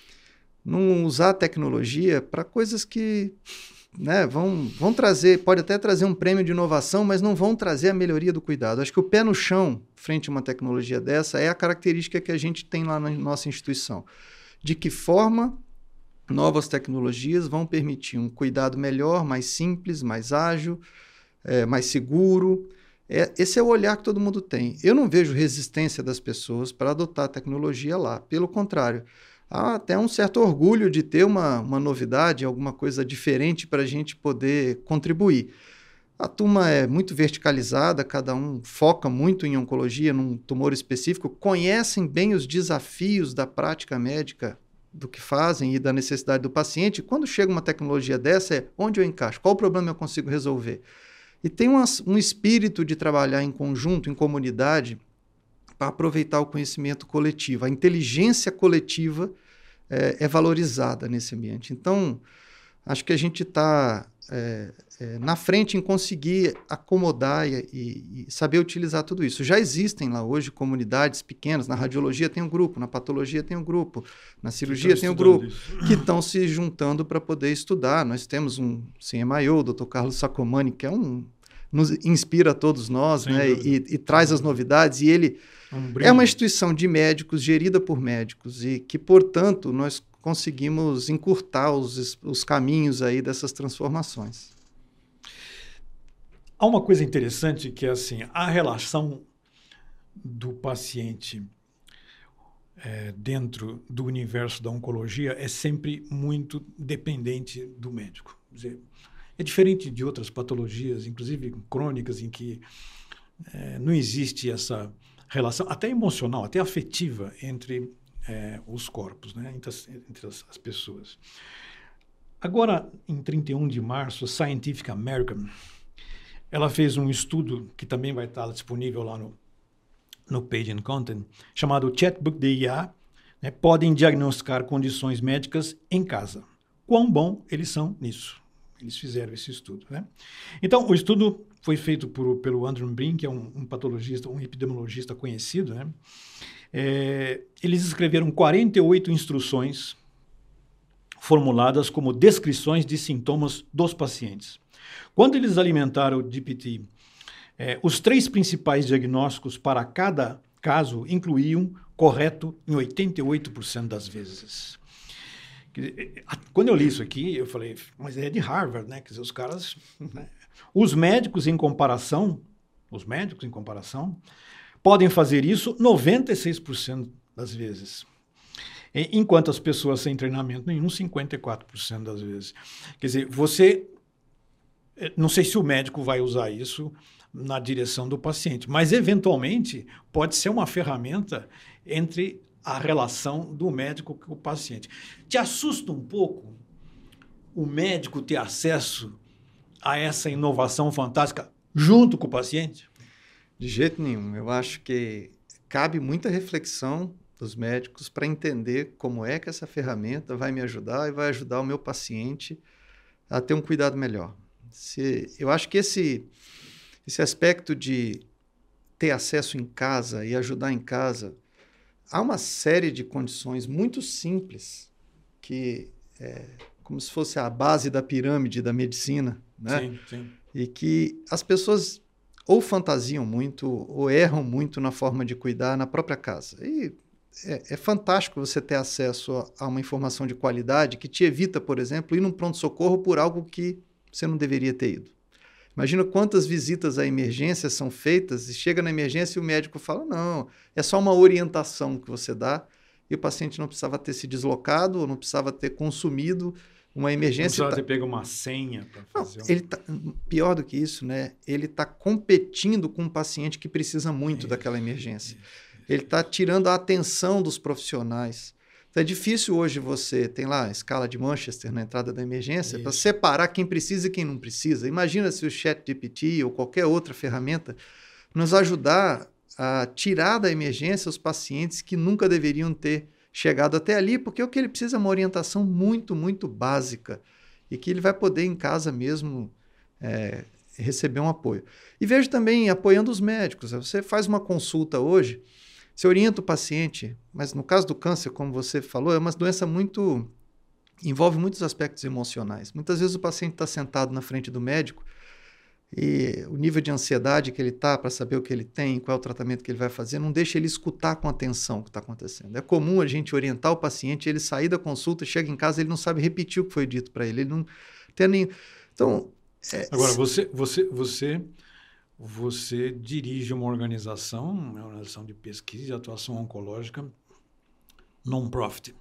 não usar a tecnologia para coisas que, né, vão, vão trazer, pode até trazer um prêmio de inovação, mas não vão trazer a melhoria do cuidado. Acho que o pé no chão, frente a uma tecnologia dessa, é a característica que a gente tem lá na nossa instituição. De que forma novas tecnologias vão permitir um cuidado melhor, mais simples, mais ágil, é, mais seguro. É, esse é o olhar que todo mundo tem. Eu não vejo resistência das pessoas para adotar a tecnologia lá. Pelo contrário, há até um certo orgulho de ter uma, uma novidade, alguma coisa diferente para a gente poder contribuir. A turma é muito verticalizada, cada um foca muito em oncologia, num tumor específico, conhecem bem os desafios da prática médica, do que fazem e da necessidade do paciente. Quando chega uma tecnologia dessa, é onde eu encaixo? Qual problema eu consigo resolver? E tem um, um espírito de trabalhar em conjunto, em comunidade, para aproveitar o conhecimento coletivo. A inteligência coletiva é, é valorizada nesse ambiente. Então, acho que a gente está é, é, na frente em conseguir acomodar e, e, e saber utilizar tudo isso. Já existem lá hoje comunidades pequenas. Na radiologia tem um grupo, na patologia tem um grupo, na cirurgia tem um grupo, isso. que estão se juntando para poder estudar. Nós temos um C M I O, o doutor Carlos Sacomani, que é um, nos inspira a todos nós, né, e, e traz as novidades. E ele um é uma instituição de médicos, gerida por médicos, e que, portanto, nós conseguimos encurtar os, os caminhos aí dessas transformações.
Há uma coisa interessante que é assim, a relação do paciente é, dentro do universo da oncologia é sempre muito dependente do médico. Quer dizer, é diferente de outras patologias, inclusive crônicas, em que é, não existe essa relação, até emocional, até afetiva, entre é, os corpos, né? entre, as, entre as, as pessoas. Agora, em trinta e um de março, a Scientific American ela fez um estudo que também vai estar disponível lá no, no Page and Content, chamado Chatbook D I A, né? Podem diagnosticar condições médicas em casa. Quão bom eles são nisso? Eles fizeram esse estudo, né? Então, o estudo foi feito por, pelo Andrew Brink, que é um, um patologista, um epidemiologista conhecido, né? É, eles escreveram quarenta e oito instruções formuladas como descrições de sintomas dos pacientes. Quando eles alimentaram o G P T, é, os três principais diagnósticos para cada caso incluíam correto em oitenta e oito por cento das vezes. Quando eu li isso aqui, eu falei, mas é de Harvard, né? Quer dizer, os caras... Né? Os médicos, em comparação, os médicos, em comparação, podem fazer isso noventa e seis por cento das vezes. Enquanto as pessoas sem treinamento nenhum, cinquenta e quatro por cento das vezes. Quer dizer, você... Não sei se o médico vai usar isso na direção do paciente, mas, eventualmente, pode ser uma ferramenta entre a relação do médico com o paciente. Te assusta um pouco o médico ter acesso a essa inovação fantástica junto com o paciente?
De jeito nenhum. Eu acho que cabe muita reflexão dos médicos para entender como é que essa ferramenta vai me ajudar e vai ajudar o meu paciente a ter um cuidado melhor. Se, eu acho que esse, esse aspecto de ter acesso em casa e ajudar em casa, há uma série de condições muito simples que é como se fosse a base da pirâmide da medicina, né?
Sim, sim.
E que as pessoas ou fantasiam muito ou erram muito na forma de cuidar na própria casa. E é, é fantástico você ter acesso a, a uma informação de qualidade que te evita, por exemplo, ir num pronto-socorro por algo que você não deveria ter ido. Imagina quantas visitas à emergência são feitas e chega na emergência e o médico fala, não, é só uma orientação que você dá e o paciente não precisava ter se deslocado ou não precisava ter consumido uma emergência.
Não precisava
tá...
ter pego uma senha para fazer.
Não,
um...
ele tá... Pior do que isso, né? Ele está competindo com um paciente que precisa muito
isso,
daquela emergência.
Isso, isso.
Ele está tirando a atenção dos profissionais. Então é difícil hoje você, tem lá a escala de Manchester na entrada da emergência, para separar quem precisa e quem não precisa. Imagina se o ChatGPT ou qualquer outra ferramenta nos ajudar a tirar da emergência os pacientes que nunca deveriam ter chegado até ali, porque o que ele precisa é uma orientação muito, muito básica e que ele vai poder em casa mesmo é, receber um apoio. E vejo também apoiando os médicos. Você faz uma consulta hoje, você orienta o paciente, mas no caso do câncer, como você falou, é uma doença muito... envolve muitos aspectos emocionais. Muitas vezes o paciente está sentado na frente do médico e o nível de ansiedade que ele está para saber o que ele tem, qual é o tratamento que ele vai fazer, não deixa ele escutar com atenção o que está acontecendo. É comum a gente orientar o paciente, ele sair da consulta, chega em casa, ele não sabe repetir o que foi dito para ele. Ele não tem nem... Então...
É... Agora, você... você, você... Você dirige uma organização, uma organização de pesquisa e atuação oncológica non-profit.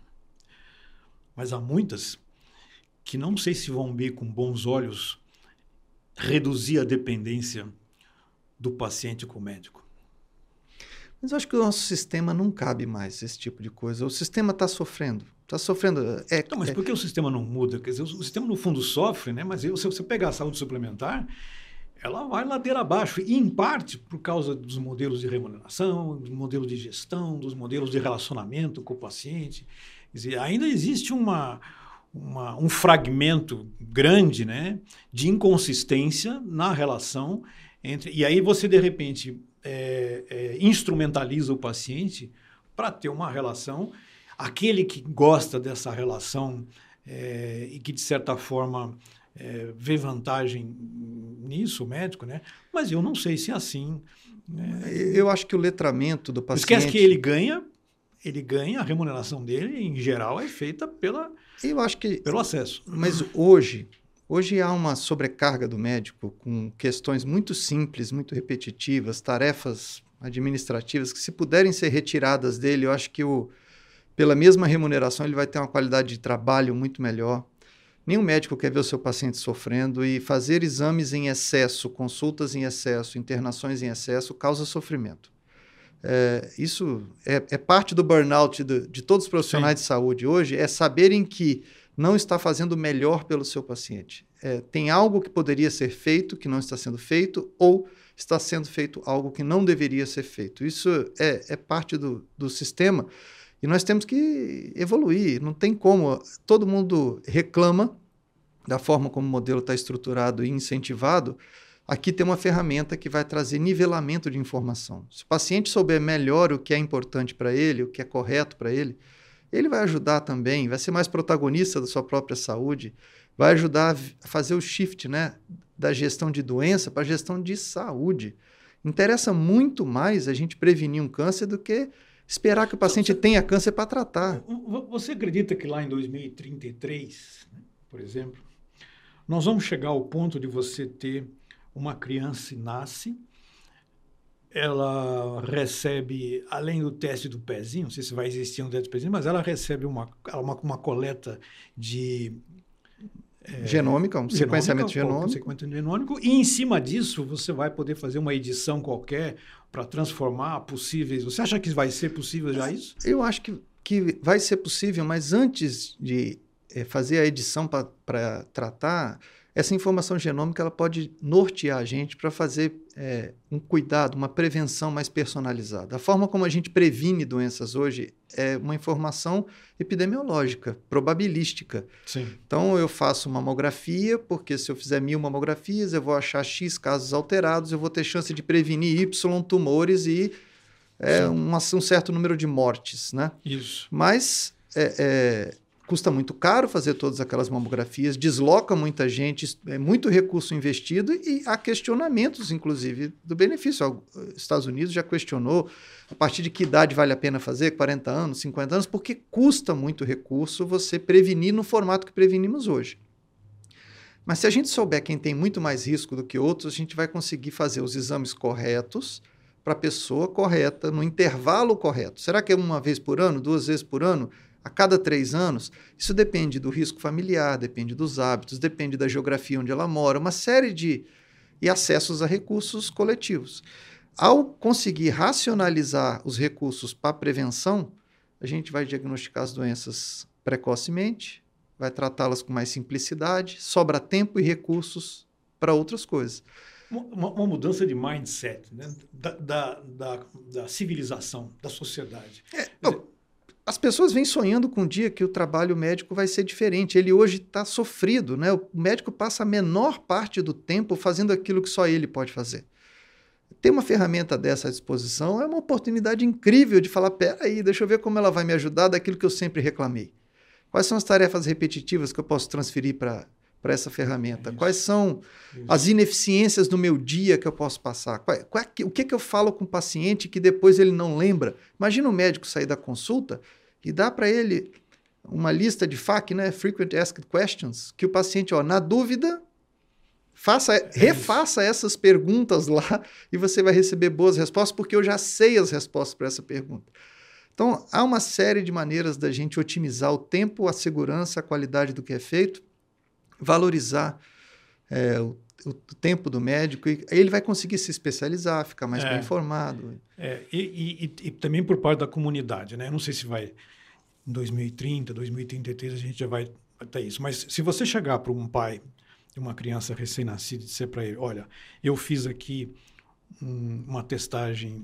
Mas há muitas que não sei se vão ver com bons olhos reduzir a dependência do paciente com o médico.
Mas eu acho que o nosso sistema não cabe mais esse tipo de coisa. O sistema está sofrendo. Está sofrendo. É,
então, mas
é...
por que o sistema não muda? Quer dizer, o sistema, no fundo, sofre, né? Mas se você pegar a saúde suplementar... ela vai ladeira abaixo, e em parte por causa dos modelos de remuneração, dos modelos de gestão, dos modelos de relacionamento com o paciente. Quer dizer, ainda existe uma, uma, um fragmento grande, né, de inconsistência na relação entre... E aí você, de repente, é, é, instrumentaliza o paciente para ter uma relação. Aquele que gosta dessa relação é, e que, de certa forma... É, vê vantagem nisso, o médico, né? Mas eu não sei se é assim. Né?
Eu acho que o letramento do paciente...
Esquece que ele ganha, ele ganha, a remuneração dele, em geral, é feita pela,
eu acho que,
pelo acesso.
Mas hoje, hoje há uma sobrecarga do médico com questões muito simples, muito repetitivas, tarefas administrativas que, se puderem ser retiradas dele, eu acho que o, pela mesma remuneração ele vai ter uma qualidade de trabalho muito melhor. Nenhum médico quer ver o seu paciente sofrendo, e fazer exames em excesso, consultas em excesso, internações em excesso, causa sofrimento. É, isso é, é parte do burnout de, de todos os profissionais Sim. de saúde hoje, é saberem que não está fazendo o melhor pelo seu paciente. É, tem algo que poderia ser feito, que não está sendo feito, ou está sendo feito algo que não deveria ser feito. Isso é, é parte do, do sistema. E nós temos que evoluir, não tem como. Todo mundo reclama da forma como o modelo está estruturado e incentivado. Aqui tem uma ferramenta que vai trazer nivelamento de informação. Se o paciente souber melhor o que é importante para ele, o que é correto para ele, ele vai ajudar também, vai ser mais protagonista da sua própria saúde, vai ajudar a fazer o shift, né, da gestão de doença para a gestão de saúde. Interessa muito mais a gente prevenir um câncer do que Esperar que o paciente você, tenha câncer para tratar.
Você acredita que lá em dois mil e trinta e três, por exemplo, nós vamos chegar ao ponto de você ter uma criança que nasce, ela recebe, além do teste do pezinho, não sei se vai existir um teste do pezinho, mas ela recebe uma, uma, uma coleta de...
É, genômica, um sequenciamento genômico. Um
sequenciamento genômico. E em cima disso, você vai poder fazer uma edição qualquer para transformar possíveis... Você acha que vai ser possível já isso?
Eu acho que, que vai ser possível, mas antes de é, fazer a edição para tratar... Essa informação genômica ela pode nortear a gente para fazer é, um cuidado, uma prevenção mais personalizada. A forma como a gente previne doenças hoje é uma informação epidemiológica, probabilística.
Sim.
Então, eu faço mamografia, porque se eu fizer mil mamografias, eu vou achar X casos alterados, eu vou ter chance de prevenir Y tumores e é, um, um certo número de mortes, né?
Isso.
Mas... É, é, custa muito caro fazer todas aquelas mamografias, desloca muita gente, é muito recurso investido e há questionamentos, inclusive, do benefício. Os Estados Unidos já questionou a partir de que idade vale a pena fazer, quarenta anos, cinquenta anos, porque custa muito recurso você prevenir no formato que prevenimos hoje. Mas se a gente souber quem tem muito mais risco do que outros, a gente vai conseguir fazer os exames corretos para a pessoa correta, no intervalo correto. Será que é uma vez por ano, duas vezes por ano? A cada três anos, isso depende do risco familiar, depende dos hábitos, depende da geografia onde ela mora, uma série de e acessos a recursos coletivos. Ao conseguir racionalizar os recursos para a prevenção, a gente vai diagnosticar as doenças precocemente, vai tratá-las com mais simplicidade, sobra tempo e recursos para outras coisas.
Uma, uma mudança de mindset, né? da, da, da, da civilização, da sociedade.
É, dizer, as pessoas vêm sonhando com o dia que o trabalho médico vai ser diferente. Ele hoje está sofrido, né? O médico passa a menor parte do tempo fazendo aquilo que só ele pode fazer. Ter uma ferramenta dessa à disposição é uma oportunidade incrível de falar, peraí, deixa eu ver como ela vai me ajudar daquilo que eu sempre reclamei. Quais são as tarefas repetitivas que eu posso transferir para para essa ferramenta? É Quais são isso. as ineficiências do meu dia que eu posso passar? Qual, qual, o que, que eu falo com o paciente que depois ele não lembra? Imagina o médico sair da consulta e dá para ele uma lista de F A Q, né? Frequent Asked Questions, que o paciente, ó, na dúvida, faça, é refaça essas perguntas lá e você vai receber boas respostas, porque eu já sei as respostas para essa pergunta. Então, há uma série de maneiras da gente otimizar o tempo, a segurança, a qualidade do que é feito, valorizar é, o, o tempo do médico, e aí ele vai conseguir se especializar, ficar mais é, bem informado.
É, e, e, e também por parte da comunidade, né? Não sei se vai em dois mil e trinta, dois mil e trinta e três a gente já vai até isso, mas se você chegar para um pai de uma criança recém-nascida e dizer para ele, olha, eu fiz aqui um, uma testagem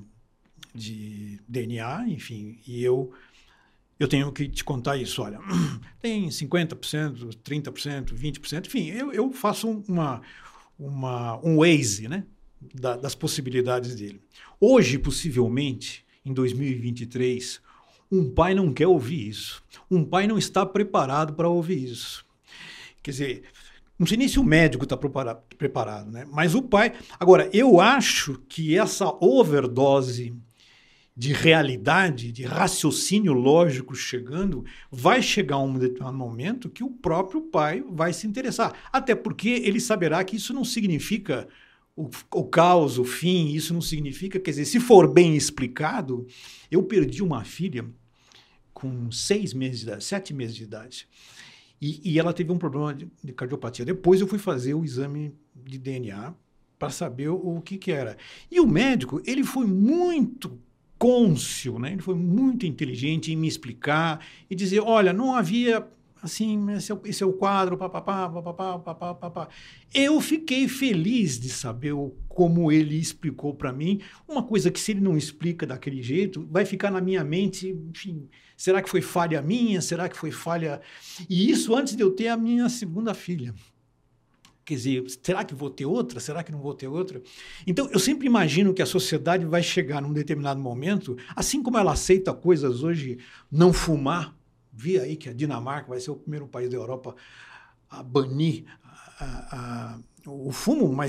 de D N A, enfim, e eu Eu tenho que te contar isso, olha, tem cinquenta por cento, trinta por cento, vinte por cento, enfim, eu, eu faço uma, uma, um Waze, né, da, das possibilidades dele. Hoje, possivelmente, em dois mil e vinte e três, um pai não quer ouvir isso. Um pai não está preparado para ouvir isso. Quer dizer, não sei nem se o médico está preparado, preparado, né? Mas o pai... Agora, eu acho que essa overdose de realidade, de raciocínio lógico chegando, vai chegar um determinado momento que o próprio pai vai se interessar. Até porque ele saberá que isso não significa o, o caos, o fim, isso não significa... Quer dizer, se for bem explicado, eu perdi uma filha com seis meses de idade, sete meses de idade, e, e ela teve um problema de, de cardiopatia. Depois eu fui fazer o exame de D N A para saber o, o que que era. E o médico, ele foi muito... cônscio, né? Ele foi muito inteligente em me explicar e dizer, olha, não havia, assim, esse é, esse é o quadro, papapá, papapá, papapá, papapá. Eu fiquei feliz de saber o, como ele explicou para mim, uma coisa que se ele não explica daquele jeito, vai ficar na minha mente, enfim, será que foi falha minha? Será que foi falha... E isso antes de eu ter a minha segunda filha. Quer dizer, será que vou ter outra? Será que não vou ter outra? Então, eu sempre imagino que a sociedade vai chegar num determinado momento, assim como ela aceita coisas hoje, não fumar. Vi aí que a Dinamarca vai ser o primeiro país da Europa a banir a, a, o fumo, mas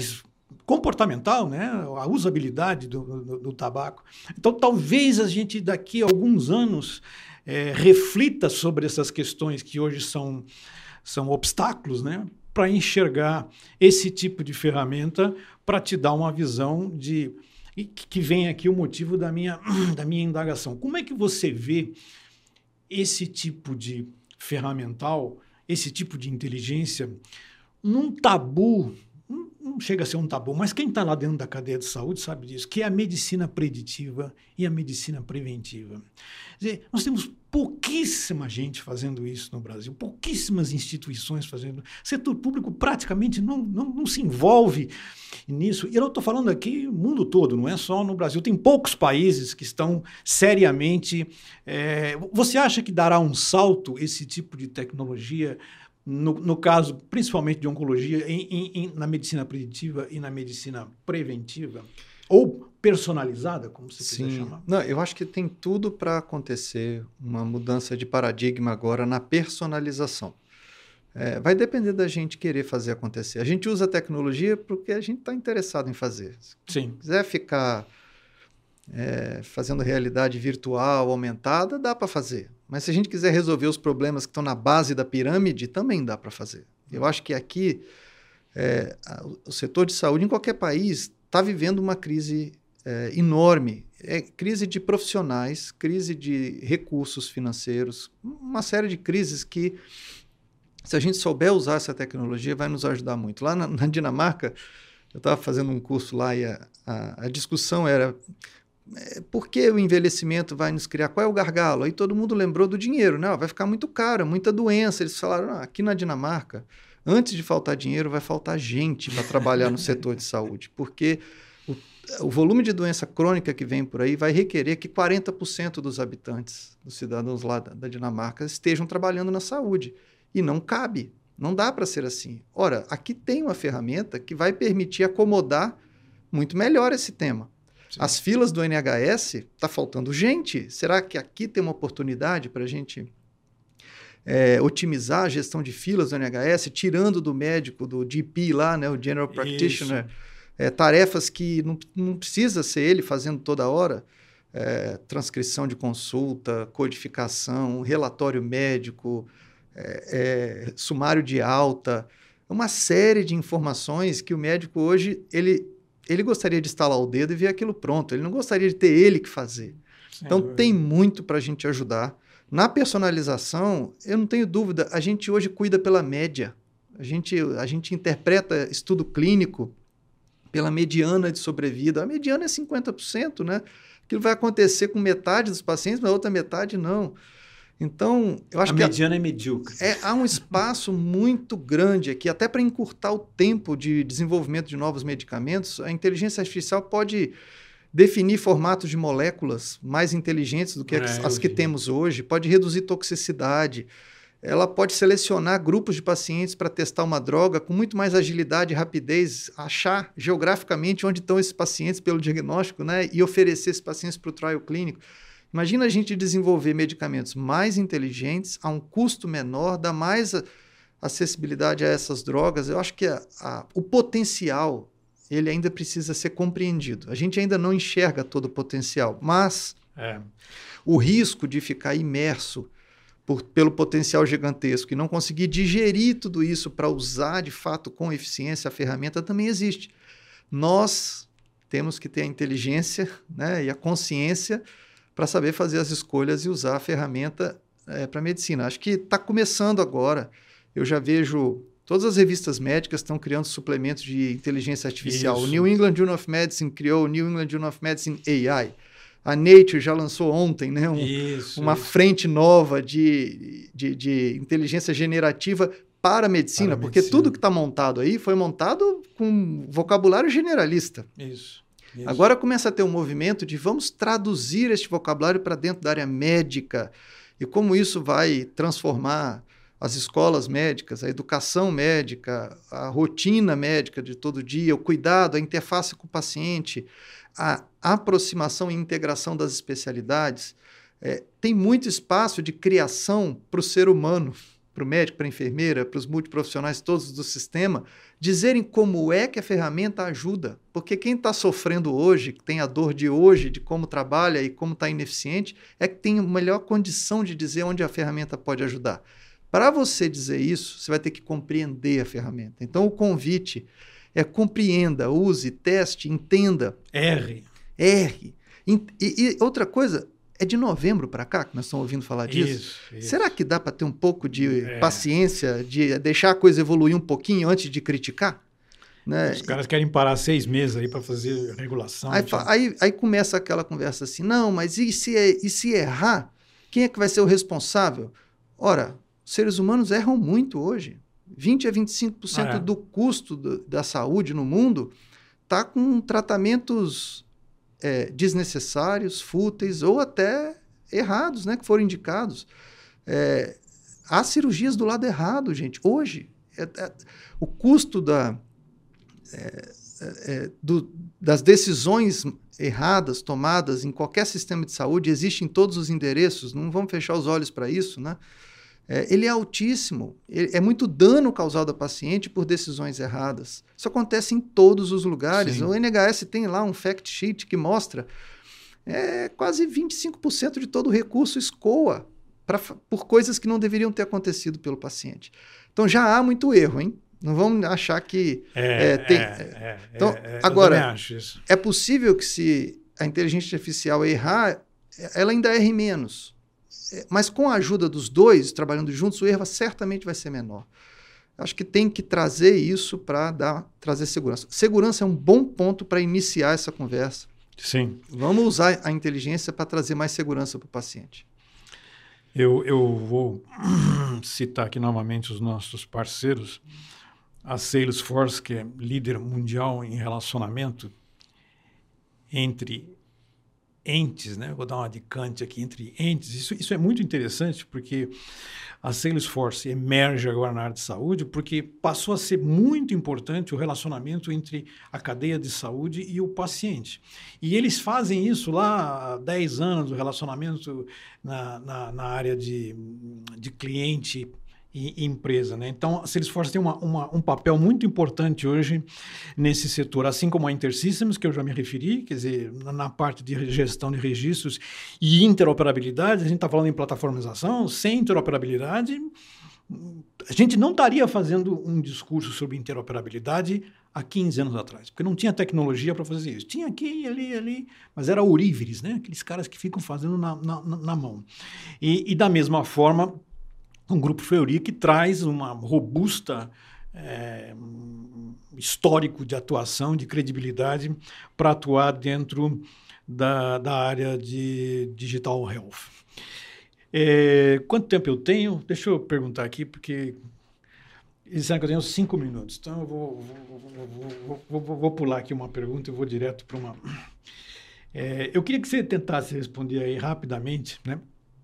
comportamental, né? A usabilidade do, do, do tabaco. Então, talvez a gente, daqui a alguns anos, é, reflita sobre essas questões que hoje são, são obstáculos, né? Para enxergar esse tipo de ferramenta, para te dar uma visão de... E que vem aqui o motivo da minha, da minha indagação. Como é que você vê esse tipo de ferramental, esse tipo de inteligência, num tabu, não chega a ser um tabu, mas quem está lá dentro da cadeia de saúde sabe disso, que é a medicina preditiva e a medicina preventiva. Quer dizer, nós temos pouquíssima gente fazendo isso no Brasil, pouquíssimas instituições fazendo. O setor público praticamente não, não, não se envolve nisso. E eu estou falando aqui no mundo todo, não é só no Brasil. Tem poucos países que estão seriamente... É, você acha que dará um salto esse tipo de tecnologia, no, no caso, principalmente de oncologia, em, em, na medicina preditiva e na medicina preventiva? Ou personalizada, como você quiser
Sim.
chamar?
Não, eu acho que tem tudo para acontecer uma mudança de paradigma agora na personalização. É, vai depender da gente querer fazer acontecer. A gente usa a tecnologia porque a gente está interessado em fazer.
Sim.
Se quiser ficar é, fazendo realidade virtual aumentada, dá para fazer. Mas se a gente quiser resolver os problemas que estão na base da pirâmide, também dá para fazer. Eu acho que aqui é, o setor de saúde em qualquer país está vivendo uma crise é, enorme. É crise de profissionais, crise de recursos financeiros, uma série de crises que, se a gente souber usar essa tecnologia, vai nos ajudar muito. Lá na, na Dinamarca, eu estava fazendo um curso lá e a, a, a discussão era é, por que o envelhecimento vai nos criar? Qual é o gargalo? Aí todo mundo lembrou do dinheiro, né? Vai ficar muito caro, muita doença. Eles falaram, ah, aqui na Dinamarca, antes de faltar dinheiro, vai faltar gente para trabalhar no setor de saúde, porque o, o volume de doença crônica que vem por aí vai requerer que quarenta por cento dos habitantes, dos cidadãos lá da, da Dinamarca, estejam trabalhando na saúde. E não cabe, não dá para ser assim. Ora, aqui tem uma ferramenta que vai permitir acomodar muito melhor esse tema. Sim. As filas do N H S, está faltando gente. Será que aqui tem uma oportunidade para a gente é, otimizar a gestão de filas do N H S, tirando do médico, do G P lá, né, o General Practitioner, é, tarefas que não, não precisa ser ele fazendo toda hora, é, transcrição de consulta, codificação, relatório médico, É, é, sumário de alta, uma série de informações que o médico hoje, ele, ele gostaria de estalar o dedo e ver aquilo pronto, ele não gostaria de ter ele que fazer. Sim, então é tem muito para a gente ajudar. Na personalização, eu não tenho dúvida, a gente hoje cuida pela média, a gente, a gente interpreta estudo clínico pela mediana de sobrevida, a mediana é cinquenta por cento, né? Aquilo vai acontecer com metade dos pacientes, mas a outra metade não. Então, eu acho
a
que...
A mediana é medíocre.
É, há um espaço muito grande aqui, até para encurtar o tempo de desenvolvimento de novos medicamentos, a inteligência artificial pode definir formatos de moléculas mais inteligentes do que é, as, as que temos hoje, pode reduzir toxicidade, ela pode selecionar grupos de pacientes para testar uma droga com muito mais agilidade e rapidez, achar geograficamente onde estão esses pacientes pelo diagnóstico, né, e oferecer esses pacientes para o trial clínico. Imagina a gente desenvolver medicamentos mais inteligentes, a um custo menor, dar mais acessibilidade a essas drogas. Eu acho que a, a, o potencial, ele ainda precisa ser compreendido. A gente ainda não enxerga todo o potencial, mas é. o risco de ficar imerso por, pelo potencial gigantesco e não conseguir digerir tudo isso para usar, de fato, com eficiência a ferramenta também existe. Nós temos que ter a inteligência, né, e a consciência para saber fazer as escolhas e usar a ferramenta é, para a medicina. Acho que está começando agora. Eu já vejo... Todas as revistas médicas estão criando suplementos de inteligência artificial. Isso. O New England Journal of Medicine criou o New England Journal of Medicine A I. A Nature já lançou ontem, né, um, isso, uma isso. frente nova de, de, de inteligência generativa para a medicina, para a porque medicina. Tudo que está montado aí foi montado com vocabulário generalista.
Isso. Isso.
Agora começa a ter um movimento de vamos traduzir este vocabulário para dentro da área médica e como isso vai transformar as escolas médicas, a educação médica, a rotina médica de todo dia, o cuidado, a interface com o paciente, a aproximação e integração das especialidades. É, tem muito espaço de criação para o ser humano. para o médico, para a enfermeira, para os multiprofissionais todos do sistema, dizerem como é que a ferramenta ajuda. Porque quem está sofrendo hoje, que tem a dor de hoje, de como trabalha e como está ineficiente, é que tem a melhor condição de dizer onde a ferramenta pode ajudar. Para você dizer isso, você vai ter que compreender a ferramenta. Então, o convite é compreenda, use, teste, entenda.
R.
R. E, e outra coisa, é de novembro para cá que nós estamos ouvindo falar disso.
Isso, isso.
Será que dá para ter um pouco de
é.
paciência, de deixar a coisa evoluir um pouquinho antes de criticar? Né?
Os caras querem parar seis meses aí para fazer regulação.
Aí, aí, aí começa aquela conversa assim, não, mas e se, e se errar? Quem é que vai ser o responsável? Ora, os seres humanos erram muito hoje. vinte a vinte e cinco por cento ah, é. do custo do, da saúde no mundo está com tratamentos é, desnecessários, fúteis ou até errados, né, que foram indicados. É, há cirurgias do lado errado, gente. Hoje, é, é, o custo da, é, é, do, das decisões erradas tomadas em qualquer sistema de saúde existe em todos os endereços, não vamos fechar os olhos para isso, né? É, ele é altíssimo, ele, é muito dano causado ao paciente por decisões erradas. Isso acontece em todos os lugares. Sim. O N H S tem lá um fact sheet que mostra é, quase vinte e cinco por cento de todo o recurso escoa pra, por coisas que não deveriam ter acontecido pelo paciente. Então já há muito erro, hein? Não vamos achar que
é,
é, tem...
É, é,
então,
é,
agora, é possível que se a inteligência artificial errar, ela ainda erre menos. Mas com a ajuda dos dois, trabalhando juntos, o erro certamente vai ser menor. Acho que tem que trazer isso para dar, trazer segurança. Segurança é um bom ponto para iniciar essa conversa.
Sim.
Vamos usar a inteligência para trazer mais segurança para o paciente.
Eu, eu vou citar aqui novamente os nossos parceiros. A Salesforce, que é líder mundial em relacionamento entre entes, né? Vou dar uma de Kant aqui, entre entes. Isso, isso é muito interessante porque a Salesforce emerge agora na área de saúde porque passou a ser muito importante o relacionamento entre a cadeia de saúde e o paciente. E eles fazem isso lá há dez anos, o relacionamento na, na, na área de, de cliente e empresa, né? Então, a Salesforce tem uma, uma, um papel muito importante hoje nesse setor, assim como a InterSystems, que eu já me referi, quer dizer, na, na parte de gestão de registros e interoperabilidade. A gente está falando em plataformização, sem interoperabilidade, a gente não estaria fazendo um discurso sobre interoperabilidade há quinze anos atrás, porque não tinha tecnologia para fazer isso. Tinha aqui, ali, ali, mas era ourives, né? Aqueles caras que ficam fazendo na, na, na mão. E, e da mesma forma, um grupo Fleury que traz uma robusta é, histórico de atuação, de credibilidade para atuar dentro da, da área de digital health. É, quanto tempo eu tenho? Deixa eu perguntar aqui, porque eles disseram que eu tenho cinco minutos, então eu vou, vou, vou, vou, vou, vou pular aqui uma pergunta e vou direto para uma... É, eu queria que você tentasse responder aí rapidamente, né?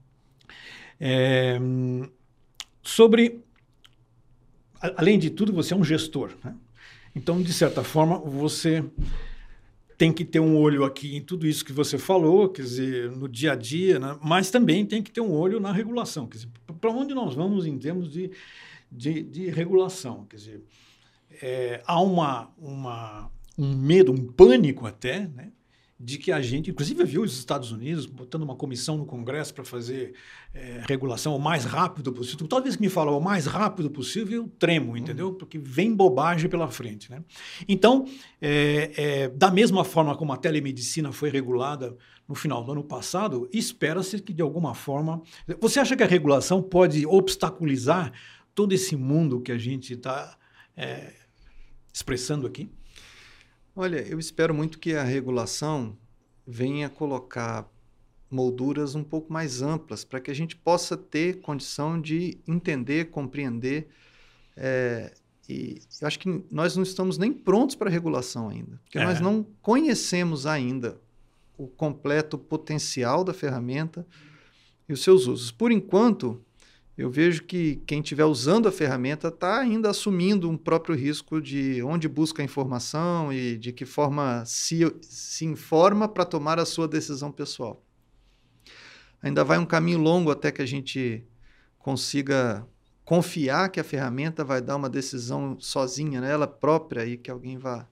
É, sobre, além de tudo, você é um gestor, né? Então, de certa forma, você tem que ter um olho aqui em tudo isso que você falou, quer dizer, no dia a dia, né? Mas também tem que ter um olho na regulação, quer dizer, para onde nós vamos em termos de, de, de regulação, quer dizer, é, há uma, uma, um medo, um pânico até, né? De que a gente, inclusive viu os Estados Unidos botando uma comissão no Congresso para fazer é, regulação o mais rápido possível. Toda vez que me falam o mais rápido possível, eu tremo, entendeu? Porque vem bobagem pela frente, né? Então, é, é, da mesma forma como a telemedicina foi regulada no final do ano passado, espera-se que, de alguma forma... Você acha que a regulação pode obstaculizar todo esse mundo que a gente está é, expressando aqui?
Olha, eu espero muito que a regulação venha colocar molduras um pouco mais amplas para que a gente possa ter condição de entender, compreender. É, e eu acho que nós não estamos nem prontos para a regulação ainda, porque é. nós não conhecemos ainda o completo potencial da ferramenta e os seus usos. Por enquanto, eu vejo que quem estiver usando a ferramenta está ainda assumindo um próprio risco de onde busca a informação e de que forma se, se informa para tomar a sua decisão pessoal. Ainda vai um caminho longo até que a gente consiga confiar que a ferramenta vai dar uma decisão sozinha, né, ela própria, e que alguém vá,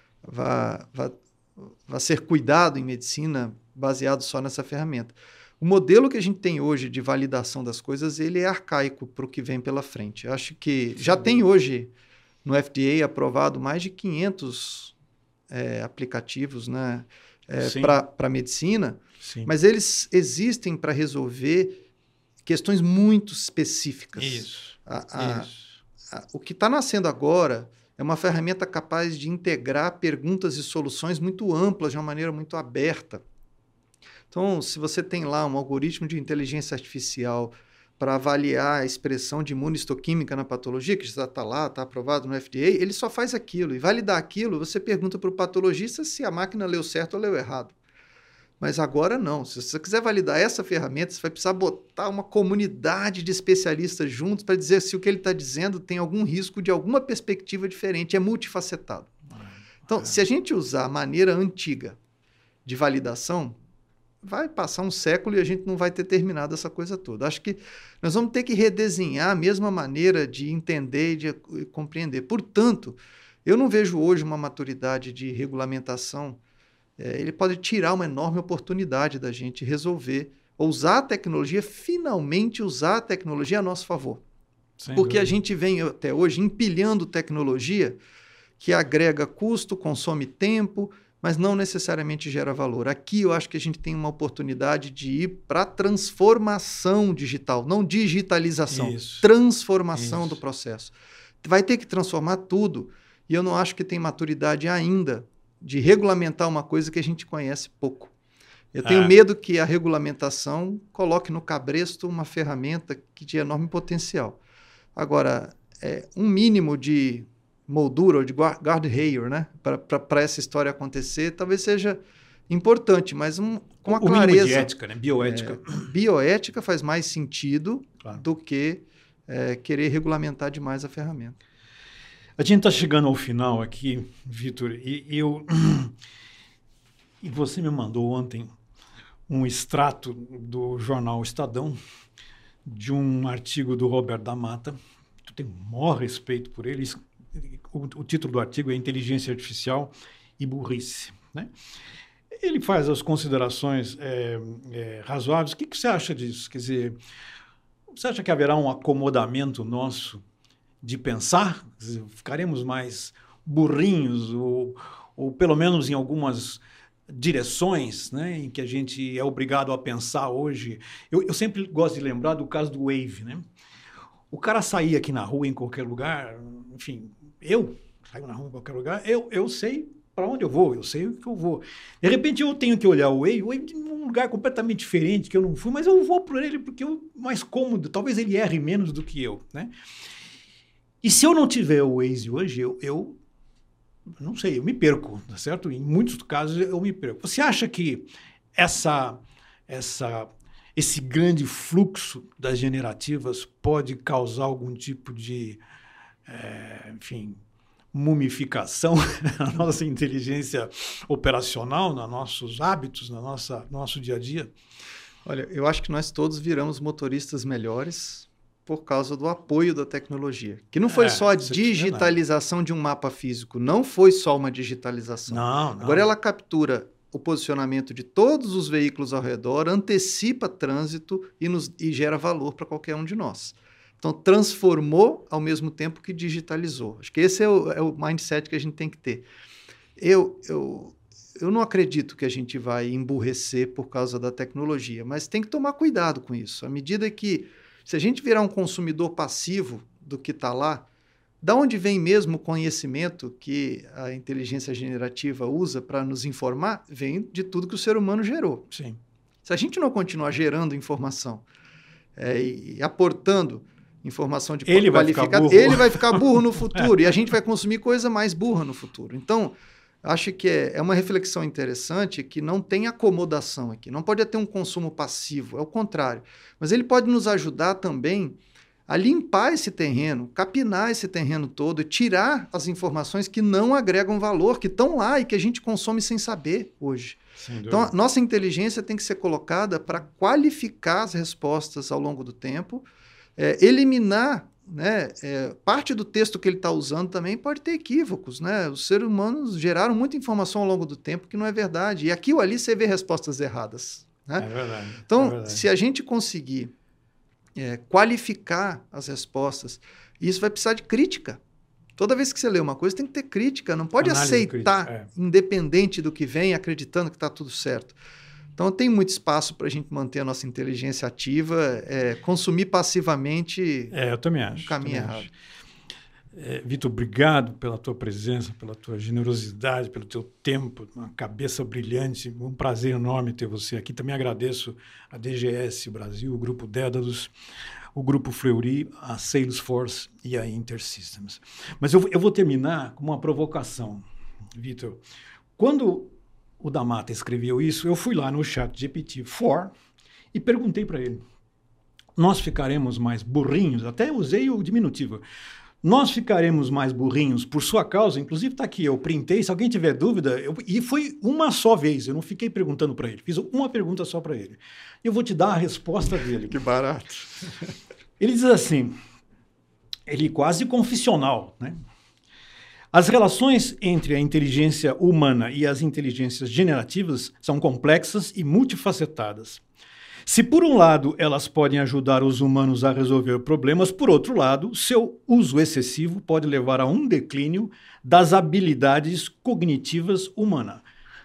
vá, vá, vá ser cuidado em medicina baseado só nessa ferramenta. O modelo que a gente tem hoje de validação das coisas, ele é arcaico para o que vem pela frente. Eu acho que já tem hoje no F D A aprovado mais de quinhentos é, aplicativos, né, é, para a medicina, Sim. mas eles existem para resolver questões muito específicas.
Isso.
A, a,
Isso.
A, o que está nascendo agora é uma ferramenta capaz de integrar perguntas e soluções muito amplas de uma maneira muito aberta. Então, se você tem lá um algoritmo de inteligência artificial para avaliar a expressão de imunistoquímica na patologia, que já está lá, está aprovado no F D A, ele só faz aquilo. E validar aquilo, você pergunta para o patologista se a máquina leu certo ou leu errado. Mas agora não. Se você quiser validar essa ferramenta, você vai precisar botar uma comunidade de especialistas juntos para dizer se o que ele está dizendo tem algum risco de alguma perspectiva diferente. É multifacetado. Então, é. se a gente usar a maneira antiga de validação, vai passar um século e a gente não vai ter terminado essa coisa toda. Acho que nós vamos ter que redesenhar a mesma maneira de entender e de compreender. Portanto, eu não vejo hoje uma maturidade de regulamentação. É, ele pode tirar uma enorme oportunidade da gente resolver, ou usar a tecnologia, finalmente usar a tecnologia a nosso favor. Sem Porque dúvida. A gente vem até hoje empilhando tecnologia que agrega custo, consome tempo, mas não necessariamente gera valor. Aqui eu acho que a gente tem uma oportunidade de ir para a transformação digital, não digitalização, Isso. transformação Isso. do processo. Vai ter que transformar tudo, e eu não acho que tem maturidade ainda de regulamentar uma coisa que a gente conhece pouco. Eu tenho é. medo que a regulamentação coloque no cabresto uma ferramenta que de enorme potencial. Agora, é, um mínimo de moldura ou de guardrail, né, para essa história acontecer, talvez seja importante, mas um, com a
o
clareza.
Mínimo de ética, né? Bioética.
É, bioética faz mais sentido
claro.
do que é, querer regulamentar demais a ferramenta.
A gente está chegando ao final aqui, Vitor, e eu e você me mandou ontem um extrato do jornal Estadão de um artigo do Roberto da Mata. Tu tem o maior respeito por ele. O, o título do artigo é Inteligência Artificial e Burrice, né? Ele faz as considerações é, é, razoáveis. O que, que você acha disso? Quer dizer, você acha que haverá um acomodamento nosso de pensar? Quer dizer, ficaremos mais burrinhos ou, ou pelo menos em algumas direções, né, em que a gente é obrigado a pensar hoje? Eu, eu sempre gosto de lembrar do caso do Wave, né? O cara saía aqui na rua, em qualquer lugar, enfim, eu saio na rua em qualquer lugar, eu, eu sei para onde eu vou, eu sei o que eu vou. De repente eu tenho que olhar o Wave, o Wave num lugar completamente diferente que eu não fui, mas eu vou por ele porque eu mais cômodo, talvez ele erre menos do que eu, né? E se eu não tiver o Waze hoje, eu, eu não sei, eu me perco, tá certo? Em muitos casos eu me perco. Você acha que essa, essa, esse grande fluxo das generativas pode causar algum tipo de, é, enfim, mumificação na nossa inteligência operacional, nos nossos hábitos, no nossa, nosso dia a dia?
Olha, eu acho que nós todos viramos motoristas melhores por causa do apoio da tecnologia. Que não foi é, só a digitalização de um mapa físico, não foi só uma digitalização.
Não, não.
Agora ela captura o posicionamento de todos os veículos ao redor, antecipa trânsito e, nos, e gera valor para qualquer um de nós. Então, transformou ao mesmo tempo que digitalizou. Acho que esse é o, é o mindset que a gente tem que ter. Eu, eu, eu não acredito que a gente vai emburrecer por causa da tecnologia, mas tem que tomar cuidado com isso. À medida que, se a gente virar um consumidor passivo do que está lá, da onde vem mesmo o conhecimento que a inteligência generativa usa para nos informar? Vem de tudo que o ser humano gerou.
Sim.
Se a gente não continuar gerando informação é, e aportando informação de
ele qualificada,
vai ele vai ficar burro no futuro e a gente vai consumir coisa mais burra no futuro. Então, acho que é, é uma reflexão interessante que não tem acomodação aqui. Não pode ter um consumo passivo, é o contrário. Mas ele pode nos ajudar também a limpar esse terreno, capinar esse terreno todo e tirar as informações que não agregam valor, que estão lá e que a gente consome sem saber hoje. Então, a nossa inteligência tem que ser colocada para qualificar as respostas ao longo do tempo, é, eliminar né, é, parte do texto que ele está usando também pode ter equívocos, né? Os seres humanos geraram muita informação ao longo do tempo que não é verdade. E aqui ou ali você vê respostas erradas. Né?
É verdade.
Então,
é verdade.
se a gente conseguir é, qualificar as respostas, isso vai precisar de crítica. Toda vez que você lê uma coisa, tem que ter crítica. Não pode
Análise
aceitar,
crítica, é.
independente do que vem, acreditando que está tudo certo. Então, tem muito espaço para a gente manter a nossa inteligência ativa, é, consumir passivamente
é, eu também acho,
um caminho
também
errado.
Acho. É, Vitor, obrigado pela tua presença, pela tua generosidade, pelo teu tempo, uma cabeça brilhante. Um prazer enorme ter você aqui. Também agradeço a D G S Brasil, o Grupo Dédalus, o Grupo Fleury, a Salesforce e a InterSystems. Mas eu, eu vou terminar com uma provocação, Vitor. Quando o Damata escreveu isso, eu fui lá no chat G P T quatro e perguntei para ele, nós ficaremos mais burrinhos, até usei o diminutivo, nós ficaremos mais burrinhos por sua causa, inclusive está aqui, eu printei, se alguém tiver dúvida, eu, e foi uma só vez, eu não fiquei perguntando para ele, fiz uma pergunta só para ele. Eu vou te dar a resposta dele.
Que barato.
Ele diz assim, ele quase confissional, né? As relações entre a inteligência humana e as inteligências generativas são complexas e multifacetadas. Se, por um lado, elas podem ajudar os humanos a resolver problemas, por outro lado, seu uso excessivo pode levar a um declínio das habilidades cognitivas humanas.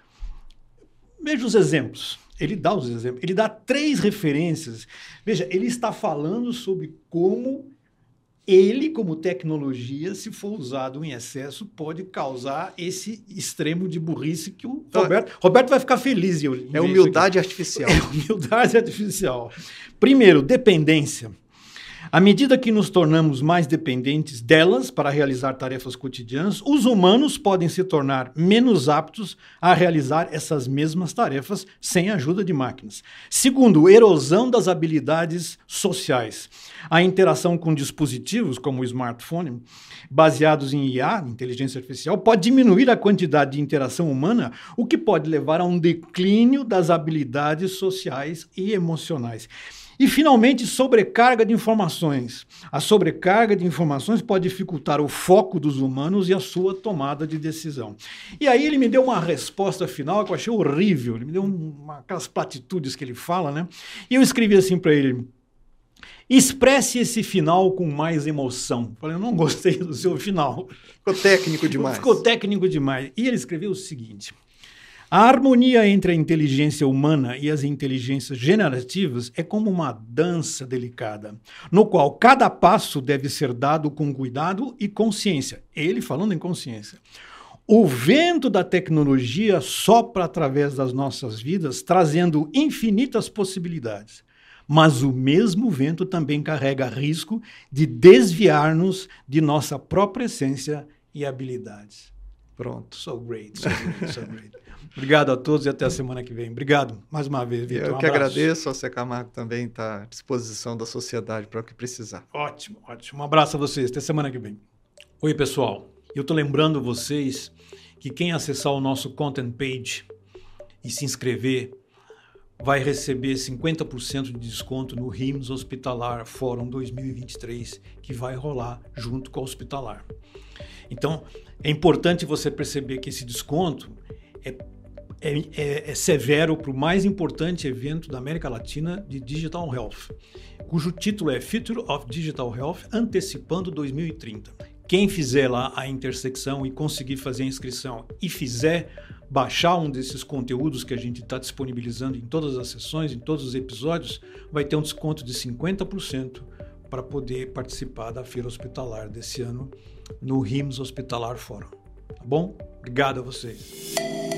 Veja os exemplos. Ele dá os exemplos. Ele dá três referências. Veja, ele está falando sobre como ele, como tecnologia, se for usado em excesso, pode causar esse extremo de burrice que o Roberto... Roberto vai ficar feliz. Em
é humildade artificial.
É humildade artificial. Primeiro, dependência. À medida que nos tornamos mais dependentes delas para realizar tarefas cotidianas, os humanos podem se tornar menos aptos a realizar essas mesmas tarefas sem a ajuda de máquinas. Segundo, erosão das habilidades sociais. A interação com dispositivos, como o smartphone, baseados em I A, inteligência artificial, pode diminuir a quantidade de interação humana, o que pode levar a um declínio das habilidades sociais e emocionais. E, finalmente, sobrecarga de informações. A sobrecarga de informações pode dificultar o foco dos humanos e a sua tomada de decisão. E aí ele me deu uma resposta final que eu achei horrível. Ele me deu uma, aquelas platitudes que ele fala, né? E eu escrevi assim para ele, expresse esse final com mais emoção. Eu falei, eu não gostei do seu final.
Ficou técnico demais.
Ficou técnico demais. E ele escreveu o seguinte... A harmonia entre a inteligência humana e as inteligências generativas é como uma dança delicada, no qual cada passo deve ser dado com cuidado e consciência. Ele falando em consciência. O vento da tecnologia sopra através das nossas vidas, trazendo infinitas possibilidades. Mas o mesmo vento também carrega risco de desviar-nos de nossa própria essência e habilidades.
Pronto.
So great, so great, so great. Obrigado a todos e até a semana que vem. Obrigado mais uma vez, Vitor.
Eu um que agradeço. A C Camargo também está à disposição da sociedade para o que precisar.
Ótimo, ótimo. Um abraço a vocês. Até semana que vem. Oi, pessoal. Eu estou lembrando vocês que quem acessar o nosso Content Page e se inscrever vai receber cinquenta por cento de desconto no RIMS Hospitalar Fórum dois mil e vinte e três, que vai rolar junto com o Hospitalar. Então, é importante você perceber que esse desconto é, é, é, é severo para o mais importante evento da América Latina de Digital Health, cujo título é Future of Digital Health, antecipando dois mil e trinta. Quem fizer lá a intersecção e conseguir fazer a inscrição e fizer baixar um desses conteúdos que a gente está disponibilizando em todas as sessões, em todos os episódios, vai ter um desconto de cinquenta por cento para poder participar da Feira Hospitalar desse ano no RIMS Hospitalar Fórum. Tá bom? Obrigado a vocês.